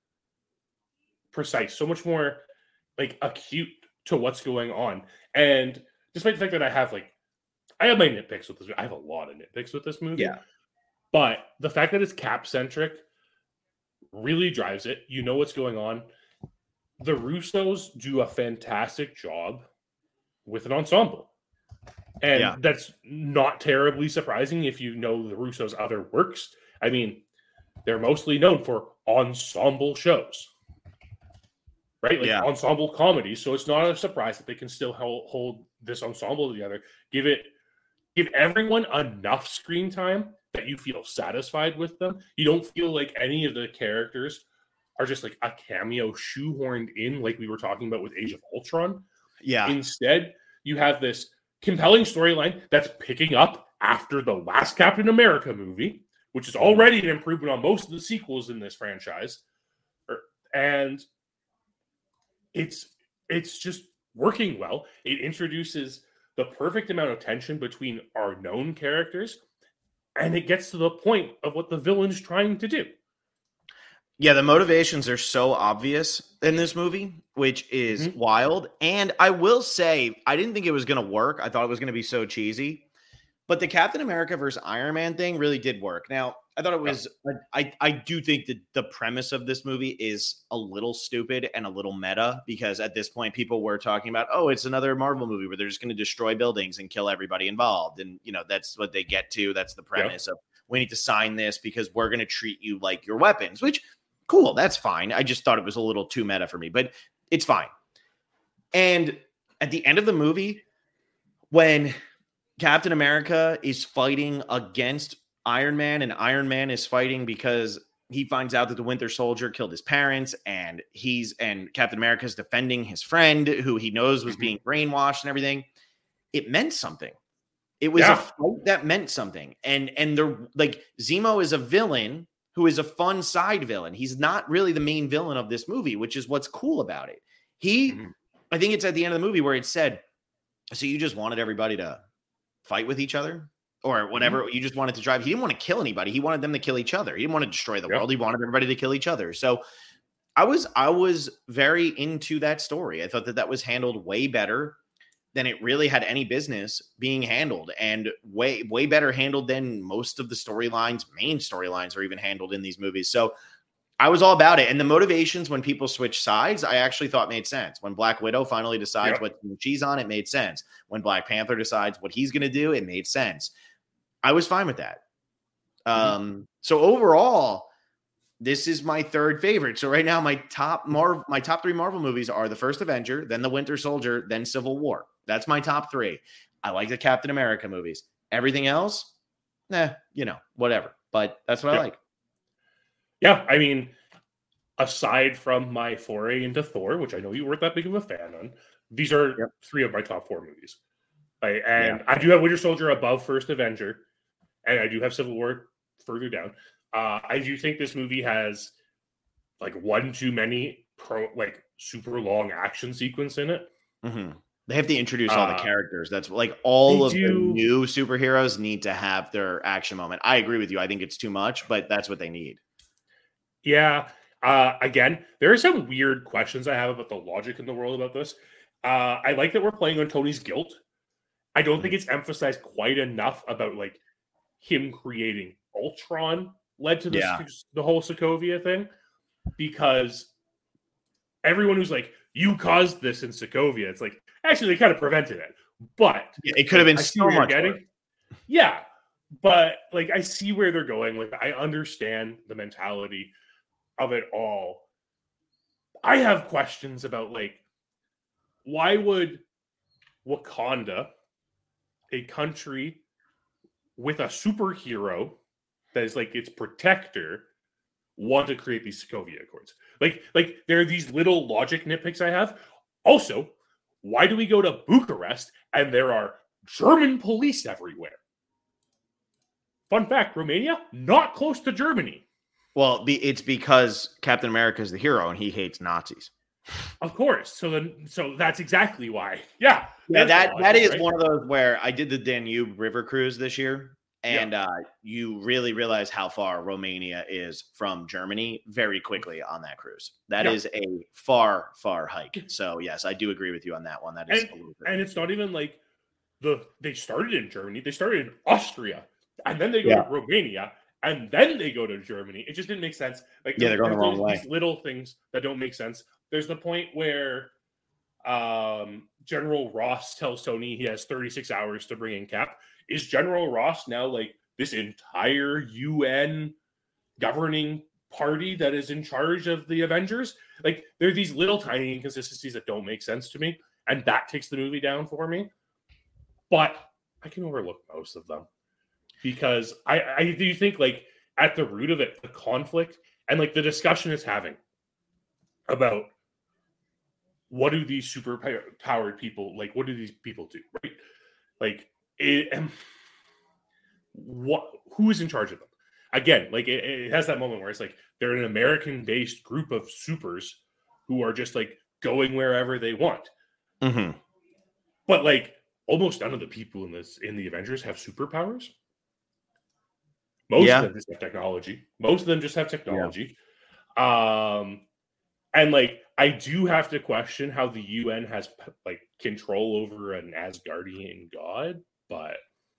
precise, so much more like acute to what's going on. And despite the fact that I have my nitpicks with this, I have a lot of nitpicks with this movie. Yeah. But the fact that it's Cap centric really drives it. You know what's going on. The Russos do a fantastic job with an ensemble. And that's not terribly surprising if you know the Russos' other works. I mean, they're mostly known for ensemble shows, right? Like ensemble comedies. So it's not a surprise that they can still hold this ensemble together. Give everyone enough screen time that you feel satisfied with them. You don't feel like any of the characters are just like a cameo shoehorned in, like we were talking about with Age of Ultron. Yeah. Instead, you have this compelling storyline that's picking up after the last Captain America movie, which is already an improvement on most of the sequels in this franchise. And it's just working well. It introduces the perfect amount of tension between our known characters, and it gets to the point of what the villain's trying to do. Yeah, the motivations are so obvious in this movie, which is wild. And I will say, I didn't think it was going to work. I thought it was going to be so cheesy. But the Captain America versus Iron Man thing really did work. Now, I thought it was, I do think that the premise of this movie is a little stupid and a little meta, because at this point, people were talking about, oh, it's another Marvel movie where they're just going to destroy buildings and kill everybody involved. And, that's what they get to. That's the premise of, we need to sign this because we're going to treat you like your weapons, which, cool, that's fine. I just thought it was a little too meta for me, but it's fine. And at the end of the movie, when Captain America is fighting against Iron Man, and Iron Man is fighting because he finds out that the Winter Soldier killed his parents, and Captain America is defending his friend who he knows was being brainwashed and everything. It meant something. It was a fight that meant something. And they're like, Zemo is a villain who is a fun side villain. He's not really the main villain of this movie, which is what's cool about it. I think it's at the end of the movie where it said, so you just wanted everybody to fight with each other or whatever. You just wanted to drive. He didn't want to kill anybody. He wanted them to kill each other. He didn't want to destroy the world. He wanted everybody to kill each other. So I was very into that story. I thought that was handled way better than it really had any business being handled, and way better handled than most of the main storylines are even handled in these movies. So I was all about it. And the motivations when people switch sides, I actually thought made sense. When Black Widow finally decides what she's on, it made sense. When Black Panther decides what he's going to do, it made sense. I was fine with that. So overall, this is my third favorite. So right now, my top three Marvel movies are the first Avenger, then the Winter Soldier, then Civil War. That's my top three. I like the Captain America movies. Everything else, whatever. But that's what I like. Yeah, I mean, aside from my foray into Thor, which I know you weren't that big of a fan on, these are three of my top four movies. I do have Winter Soldier above First Avenger, and I do have Civil War further down. I do think this movie has one too many super long action sequence in it. They have to introduce all the characters. That's all of the new superheroes need to have their action moment. I agree with you. I think it's too much, but that's what they need. Yeah. Again, there are some weird questions I have about the logic in the world about this. I like that we're playing on Tony's guilt. I don't think it's emphasized quite enough about him creating Ultron led to this, the whole Sokovia thing, because everyone who's you caused this in Sokovia, it's actually they kind of prevented it, but it could have been so much better. Yeah, but I see where they're going with it. I understand the mentality of it all. I have questions about why would Wakanda, a country with a superhero that is its protector, want to create these Sokovia Accords? There are these little logic nitpicks I have. Also, why do we go to Bucharest and there are German police everywhere? Fun fact, Romania, not close to Germany. Well, it's because Captain America is the hero and he hates Nazis. Of course. So that's exactly why. Yeah. That is right? One of those where I did the Danube River cruise this year. And you really realize how far Romania is from Germany very quickly on that cruise. That is a far, far hike. So yes, I do agree with you on that one. That is a little bit. And it's not even like they started in Germany. They started in Austria, and then they go to Romania, and then they go to Germany. It just didn't make sense. Like they're going the wrong way. These little things that don't make sense. There's the point where General Ross tells Tony he has 36 hours to bring in Cap. Is General Ross now like this entire UN governing party that is in charge of the Avengers? Like, there are these little tiny inconsistencies that don't make sense to me, and that takes the movie down for me. But I can overlook most of them because I do think, like, at the root of it, the conflict and like the discussion it's having about what do these super powered people, like, what do these people do, right? Like, who is in charge of them? Again, like, it has that moment where it's like they're an American-based group of supers who are just like going wherever they want. Mm-hmm. But like, almost none of the people in the Avengers have superpowers. Most of them just have technology. And like, I do have to question how the UN has like control over an Asgardian god, but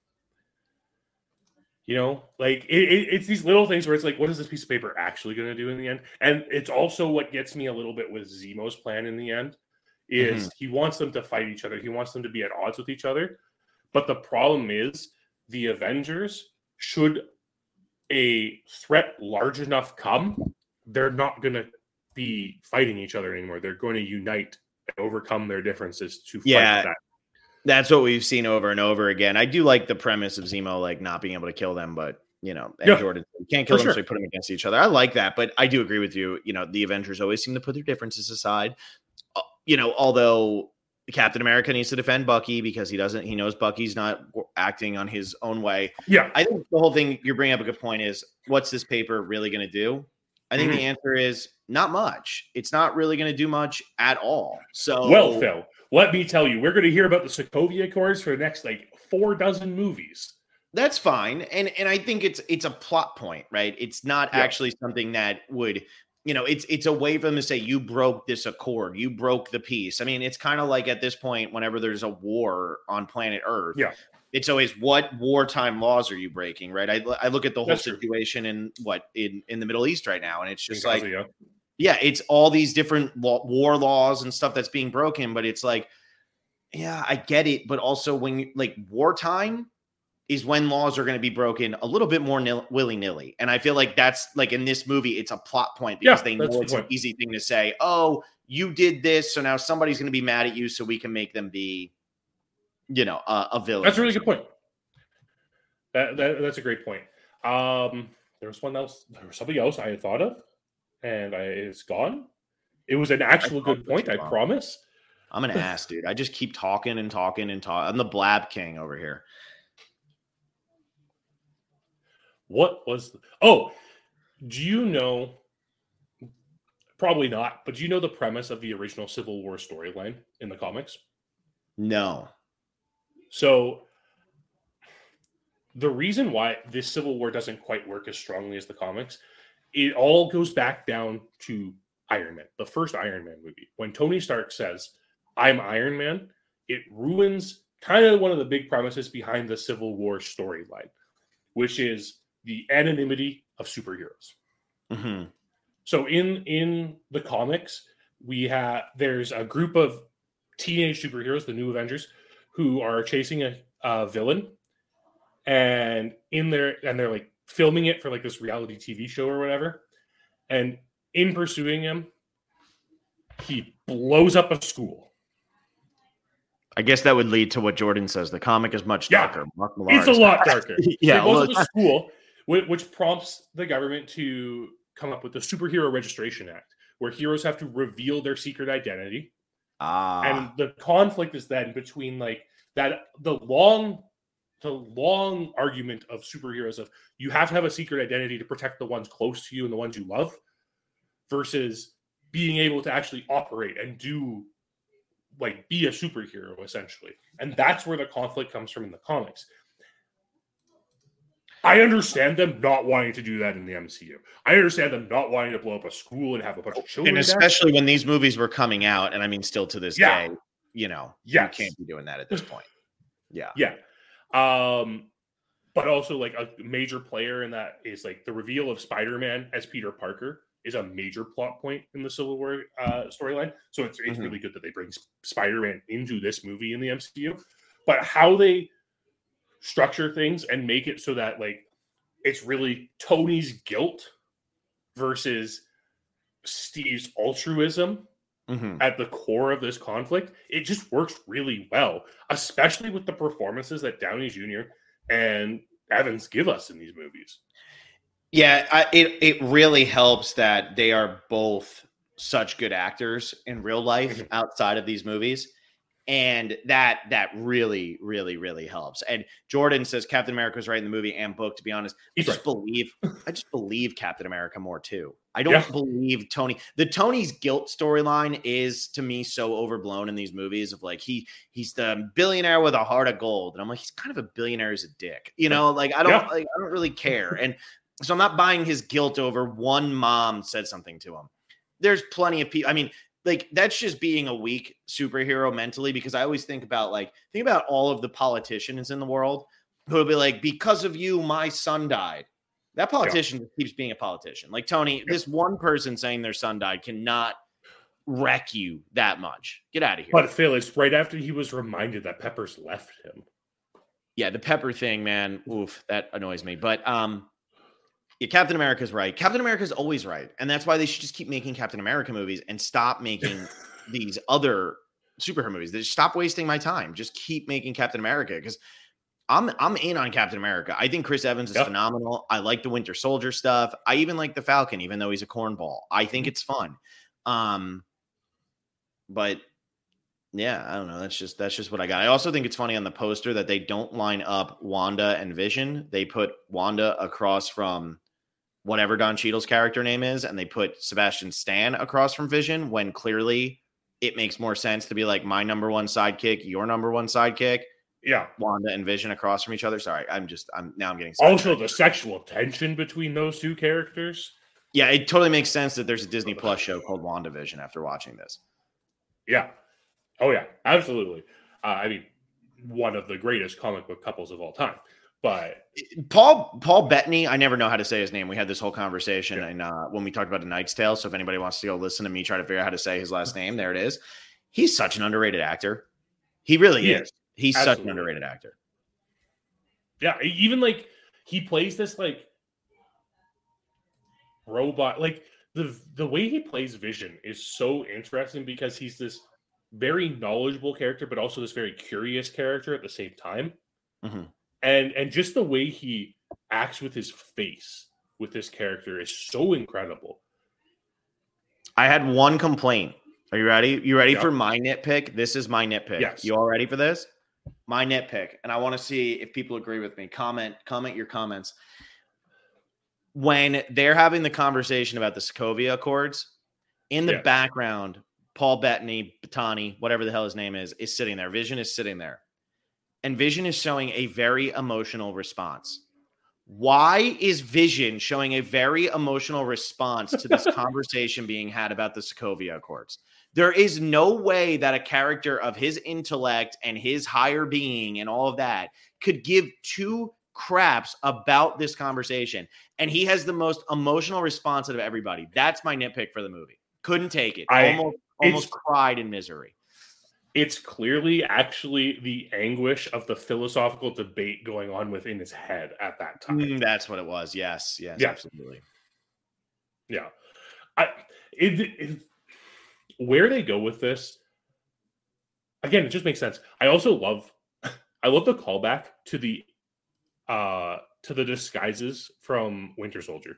you know, like it's these little things where it's like, what is this piece of paper actually going to do in the end? And it's also what gets me a little bit with Zemo's plan in the end is he wants them to fight each other. He wants them to be at odds with each other. But the problem is the Avengers, should a threat large enough come, they're not going to be fighting each other anymore. They're going to unite and overcome their differences to fight that. That's what we've seen over and over again. I do like the premise of Zemo, like, not being able to kill them, but, you know, and Jordan, you can't kill them, so you put them against each other. I like that, but I do agree with you. You know, the Avengers always seem to put their differences aside. You know, although Captain America needs to defend Bucky because he knows Bucky's not acting on his own way. Yeah. I think the whole thing you're bringing up a good point is, what's this paper really going to do? I think the answer is not much. It's not really going to do much at all. So, well, Phil, let me tell you, we're going to hear about the Sokovia Accords for the next like 4 dozen movies. That's fine. And I think it's a plot point, right? It's not actually something that would, you know, it's a way for them to say, you broke this accord, you broke the peace. I mean, it's kind of like at this point, whenever there's a war on planet Earth, it's always, what wartime laws are you breaking, right? I look at the whole situation in the Middle East right now, and it's just like, it's all these different war laws and stuff that's being broken, but it's like, yeah, I get it, but also when you, like, wartime is when laws are going to be broken a little bit more willy-nilly. And I feel like that's, like, in this movie, it's a plot point because they know it's an easy thing to say, oh, you did this, so now somebody's going to be mad at you, so we can make them be, you know, a villain. That's a really good point. That's a great point. There was something else I had thought of, and it's gone. It was an actual good point, I promise. I'm an ass, dude. I just keep talking and talking and talking. I'm the blab king over here. What was... do you know... Probably not, but do you know the premise of the original Civil War storyline in the comics? No. So, the reason why this Civil War doesn't quite work as strongly as the comics, it all goes back down to Iron Man, the first Iron Man movie. When Tony Stark says, I'm Iron Man, it ruins kind of one of the big premises behind the Civil War storyline, which is the anonymity of superheroes. Mm-hmm. So in the comics, there's a group of teenage superheroes, the New Avengers, who are chasing a villain, and they're like filming it for like this reality TV show or whatever. And in pursuing him, he blows up a school. I guess that would lead to what Jordan says. The comic is much darker. It's a lot darker. Yeah, so he blows up a school, which prompts the government to come up with the Superhero Registration Act, where heroes have to reveal their secret identity. And the conflict is then between like that the long argument of superheroes of you have to have a secret identity to protect the ones close to you and the ones you love, versus being able to actually operate and do like be a superhero essentially. And that's where the conflict comes from in the comics. I understand them not wanting to do that in the MCU. I understand them not wanting to blow up a school and have a bunch of children. And especially when these movies were coming out, and I mean, still to this day, you can't be doing that at this point. Yeah. Yeah. But also, like, a major player in that is, like, the reveal of Spider-Man as Peter Parker is a major plot point in the Civil War storyline. So it's really good that they bring Spider-Man into this movie in the MCU. But how they structure things and make it so that, like, it's really Tony's guilt versus Steve's altruism at the core of this conflict, it just works really well, especially with the performances that Downey Jr. and Evans give us in these movies. Yeah, it really helps that they are both such good actors in real life outside of these movies. And that really, really, really helps. And Jordan says Captain America was right in the movie and book. To be honest, I just believe Captain America more too. I don't believe Tony. The Tony's guilt storyline is, to me, so overblown in these movies. Of like he's the billionaire with a heart of gold, and I'm like, he's kind of a billionaire as a dick, Like I don't really care, and so I'm not buying his guilt over one mom said something to him. There's plenty of people. I mean. Like, that's just being a weak superhero mentally, because I always think about all of the politicians in the world who will be like, because of you, my son died. That politician just keeps being a politician. Like, Tony, this one person saying their son died cannot wreck you that much. Get out of here. But Phil, it's right after he was reminded that Peppers left him. Yeah, the Pepper thing, man. Oof, that annoys me. But yeah, Captain America's right. Captain America's always right. And that's why they should just keep making Captain America movies and stop making these other superhero movies. They just stop wasting my time. Just keep making Captain America, because I'm in on Captain America. I think Chris Evans is phenomenal. I like the Winter Soldier stuff. I even like the Falcon, even though he's a cornball. I think it's fun. But yeah, I don't know. That's just what I got. I also think it's funny on the poster that they don't line up Wanda and Vision. They put Wanda across from whatever Don Cheadle's character name is, and they put Sebastian Stan across from Vision, when clearly it makes more sense to be like my number one sidekick, your number one sidekick. Yeah. Wanda and Vision across from each other. Sorry, I'm getting also the sexual tension between those two characters. Yeah, it totally makes sense that there's a Disney Plus show called WandaVision after watching this. Yeah. Oh, yeah, absolutely. I mean, one of the greatest comic book couples of all time. But Paul Bettany, I never know how to say his name. We had this whole conversation and when we talked about A Knight's Tale. So if anybody wants to go listen to me try to figure out how to say his last name, there it is. He's such an underrated actor. He really is. He's such an underrated actor. Yeah, even like he plays this like robot. Like the way he plays Vision is so interesting, because he's this very knowledgeable character, but also this very curious character at the same time. And just the way he acts with his face with this character is so incredible. I had one complaint. Are you ready? You ready for my nitpick? This is my nitpick. Yes. You all ready for this? My nitpick. And I want to see if people agree with me. Comment your comments. When they're having the conversation about the Sokovia Accords, in the background, Paul Bettany, whatever the hell his name is sitting there. Vision is sitting there. And Vision is showing a very emotional response. Why is Vision showing a very emotional response to this conversation being had about the Sokovia Accords? There is no way that a character of his intellect and his higher being and all of that could give two craps about this conversation. And he has the most emotional response out of everybody. That's my nitpick for the movie. Couldn't take it. Almost cried in misery. It's clearly actually the anguish of the philosophical debate going on within his head at that time. That's what it was. Yes, absolutely. Yeah. Where they go with this, again, it just makes sense. I love the callback to the disguises from Winter Soldier.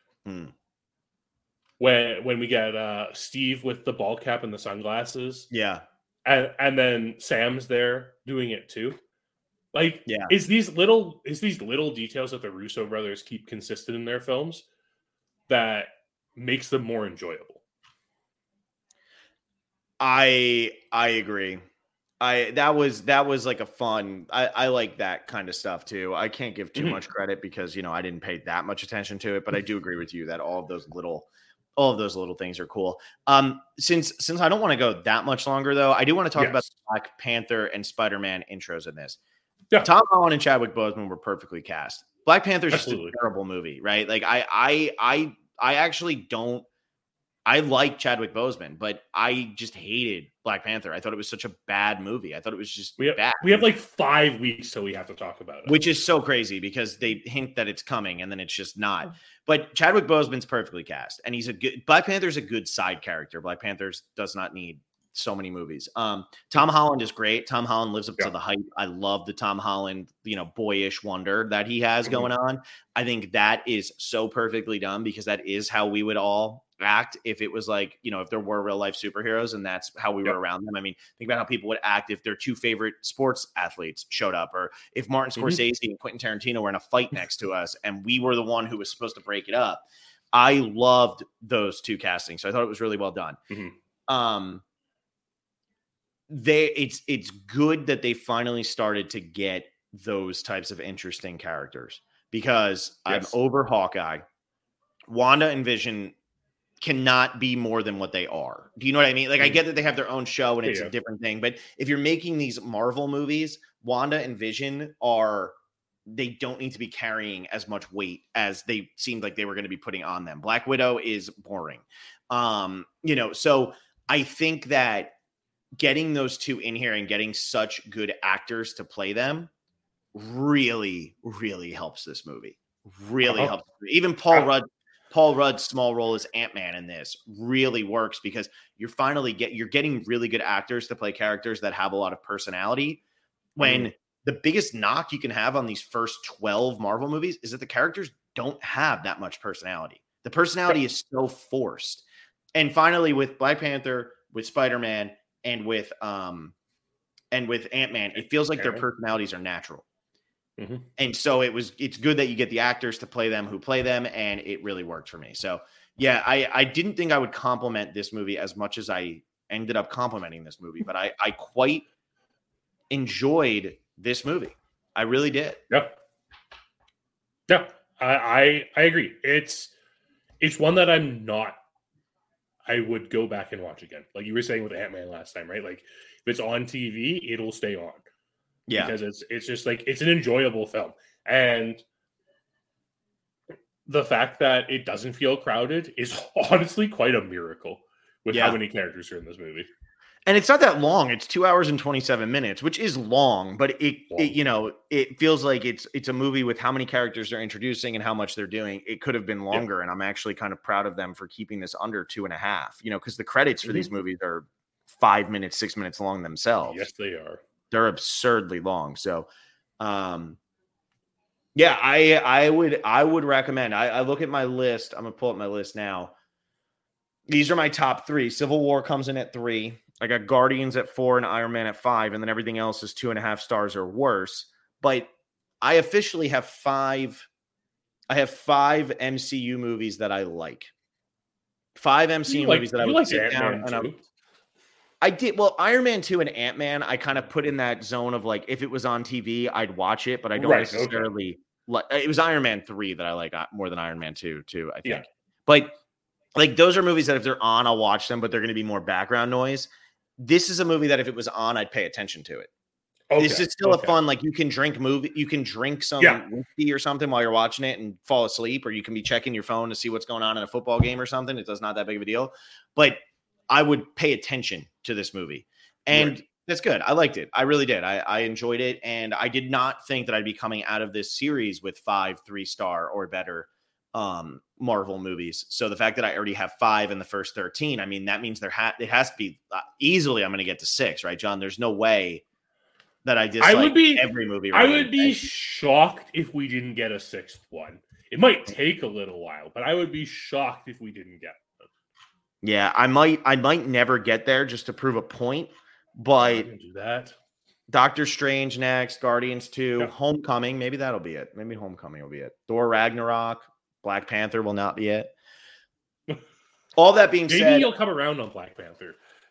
When we get Steve with the ball cap and the sunglasses. Yeah. And then Sam's there doing it too. Like, is these little details that the Russo brothers keep consistent in their films that makes them more enjoyable. I agree. That was like a fun. I like that kind of stuff too. I can't give too Mhm. much credit because I didn't pay that much attention to it, but I do agree with you that all of those little things are cool. Since I don't want to go that much longer though, I do want to talk about Yes. Black Panther and Spider-Man intros in this. Yeah. Tom Holland and Chadwick Boseman were perfectly cast. Black Panther's just a Absolutely. terrible movie, right? Like I actually don't. I like Chadwick Boseman, but I just hated Black Panther. I thought it was such a bad movie. I thought it was just bad. We have like 5 weeks till we have to talk about it, Which is so crazy because they hint that it's coming and then it's just not. But Chadwick Boseman's perfectly cast, and he's a good Black Panther's a good side character. Black Panther's does not need so many movies. Tom Holland is great. Tom Holland lives up to the hype. I love the Tom Holland, boyish wonder that he has going on. I think that is so perfectly done because that is how we would all act if it was like, if there were real life superheroes and that's how we were around them. I mean, think about how people would act if their two favorite sports athletes showed up, or if Martin Scorsese and Quentin Tarantino were in a fight next to us and we were the one who was supposed to break it up. I loved those two castings. So I thought it was really well done. It's good that they finally started to get those types of interesting characters because I'm over Hawkeye. Wanda and Vision cannot be more than what they are. Do you know what I mean? Like, I get that they have their own show and it's a different thing, but if you're making these Marvel movies, Wanda and Vision they don't need to be carrying as much weight as they seemed like they were going to be putting on them. Black Widow is boring. So I think that getting those two in here and getting such good actors to play them really, really helps this movie. Really helps. Even Paul Rudd's small role as Ant-Man in this really works because you're getting really good actors to play characters that have a lot of personality. When the biggest knock you can have on these first 12 Marvel movies is that the characters don't have that much personality. The personality is so forced. And finally, with Black Panther, with Spider-Man, and with Ant-Man, it feels like their personalities are natural. And so it's good that you get the actors to play them who play them, and it really worked for me. So yeah, I didn't think I would compliment this movie as much as I ended up complimenting this movie, but I quite enjoyed this movie. I really did. Yeah, I agree. It's one that I would go back and watch again. Like you were saying with Ant-Man last time, right? Like if it's on TV, it'll stay on. Yeah. Because it's just like, it's an enjoyable film. And the fact that it doesn't feel crowded is honestly quite a miracle with how many characters are in this movie. And it's not that long. It's 2 hours and 27 minutes, which is long, but it feels like it's a movie with how many characters they're introducing and how much they're doing. It could have been longer. And I'm actually kind of proud of them for keeping this under 2.5, because the credits for these movies are 5 minutes, 6 minutes long themselves. Yes, they are. They're absurdly long. So, I would recommend. I look at my list. I'm gonna pull up my list now. These are my top 3. Civil War comes in at 3. I got Guardians at 4 and Iron Man at 5, and then everything else is 2.5 stars or worse. But I officially have 5. I have 5 MCU movies that I like. 5 MCU movies that I would sit down and I did. Well, Iron Man 2 and Ant-Man, I kind of put in that zone of like, if it was on TV, I'd watch it, but I don't necessarily like. It was Iron Man 3 that I like more than Iron Man 2, too, I think. Yeah. But like, those are movies that if they're on, I'll watch them, but they're going to be more background noise. This is a movie that if it was on, I'd pay attention to it. This is still a fun, like, you can drink some whiskey or something while you're watching it and fall asleep, or you can be checking your phone to see what's going on in a football game or something. It's not that big of a deal, but I would pay attention to this movie, and that's good. I liked it. I really did. I enjoyed it. And I did not think that I'd be coming out of this series with 5 3-star or better Marvel movies. So the fact that I already have 5 in the first 13, I mean, that means it has to be easily, I'm going to get to 6, right, John? There's no way that I dislike every movie. I would be shocked if we didn't get a 6th one. It might take a little while, but I would be shocked if we didn't get it. Yeah, I might never get there just to prove a point, but do that. Doctor Strange next, Guardians 2, Homecoming, maybe that'll be it. Maybe Homecoming will be it. Thor Ragnarok, Black Panther will not be it. All that being said, maybe you'll come around on Black Panther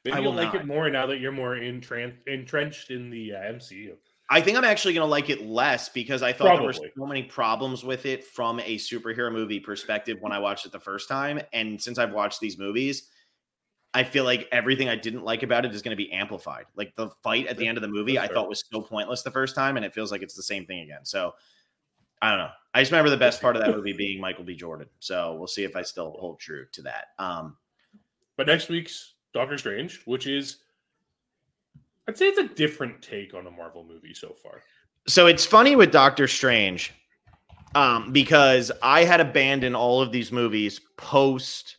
Maybe you'll like it more now that you're more entrenched in the MCU. I think I'm actually going to like it less because I thought there were so many problems with it from a superhero movie perspective when I watched it the first time. And since I've watched these movies, I feel like everything I didn't like about it is going to be amplified. Like the fight at the end of the movie, I thought was so pointless the first time, and it feels like it's the same thing again. So I don't know. I just remember the best part of that movie being Michael B. Jordan. So we'll see if I still hold true to that. But next week's Doctor Strange, which is, I'd say it's a different take on a Marvel movie so far. So it's funny with Doctor Strange because I had abandoned all of these movies post,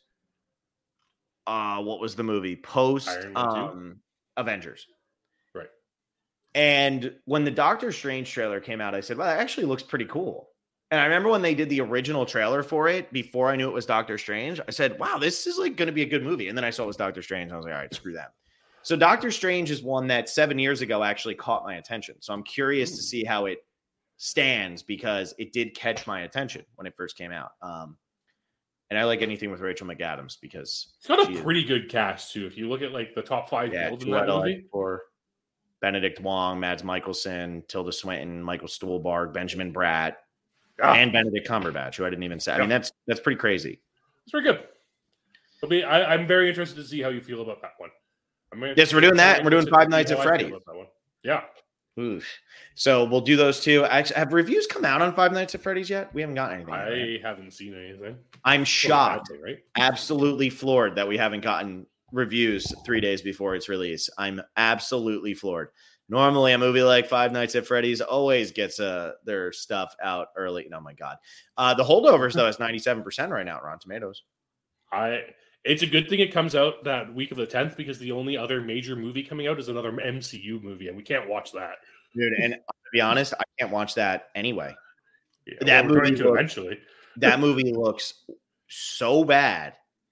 what was the movie? Post Avengers. Right. And when the Doctor Strange trailer came out, I said, well, that actually looks pretty cool. And I remember when they did the original trailer for it, before I knew it was Doctor Strange, I said, wow, this is like going to be a good movie. And then I saw it was Doctor Strange. And I was like, all right, screw that. So Doctor Strange is one that 7 years ago actually caught my attention. So I'm curious to see how it stands because it did catch my attention when it first came out. And I like anything with Rachel McAdams because it's got a pretty good cast too. If you look at like the top 5 builds in that movie, for Benedict Wong, Mads Mikkelsen, Tilda Swinton, Michael Stuhlbarg, Benjamin Bratt, and Benedict Cumberbatch, who I didn't even say. I mean, that's pretty crazy. It's very good. I'm very interested to see how you feel about that one. Yes, we're doing that. We're doing Five Nights at Freddy's. Yeah. Oof. So we'll do those two. Actually, have reviews come out on Five Nights at Freddy's yet? We haven't gotten anything. I haven't seen anything. I'm shocked, right? Absolutely floored that we haven't gotten reviews 3 days before its release. I'm absolutely floored. Normally, a movie like Five Nights at Freddy's always gets their stuff out early. Oh my God. The Holdovers, though, is 97% right now at Rotten Tomatoes. It's a good thing it comes out that week of the 10th because the only other major movie coming out is another MCU movie, and we can't watch that. Dude, and to be honest, I can't watch that anyway. Yeah, eventually. That movie looks so bad.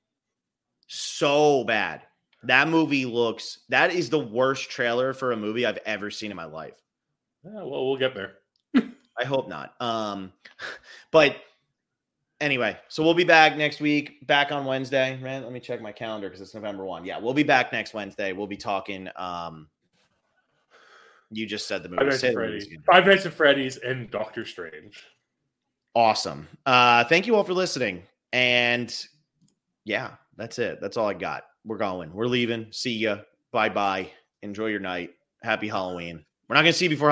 So bad. That is the worst trailer for a movie I've ever seen in my life. Yeah, well, we'll get there. I hope not. But anyway, so we'll be back next week, back on Wednesday. Man, let me check my calendar because it's November 1. Yeah, we'll be back next Wednesday. We'll be talking. You just said the movie. Five Nights at Freddy's and Doctor Strange. Awesome. Thank you all for listening. And yeah, that's it. That's all I got. We're going. We're leaving. See ya. Bye-bye. Enjoy your night. Happy Halloween. We're not going to see you before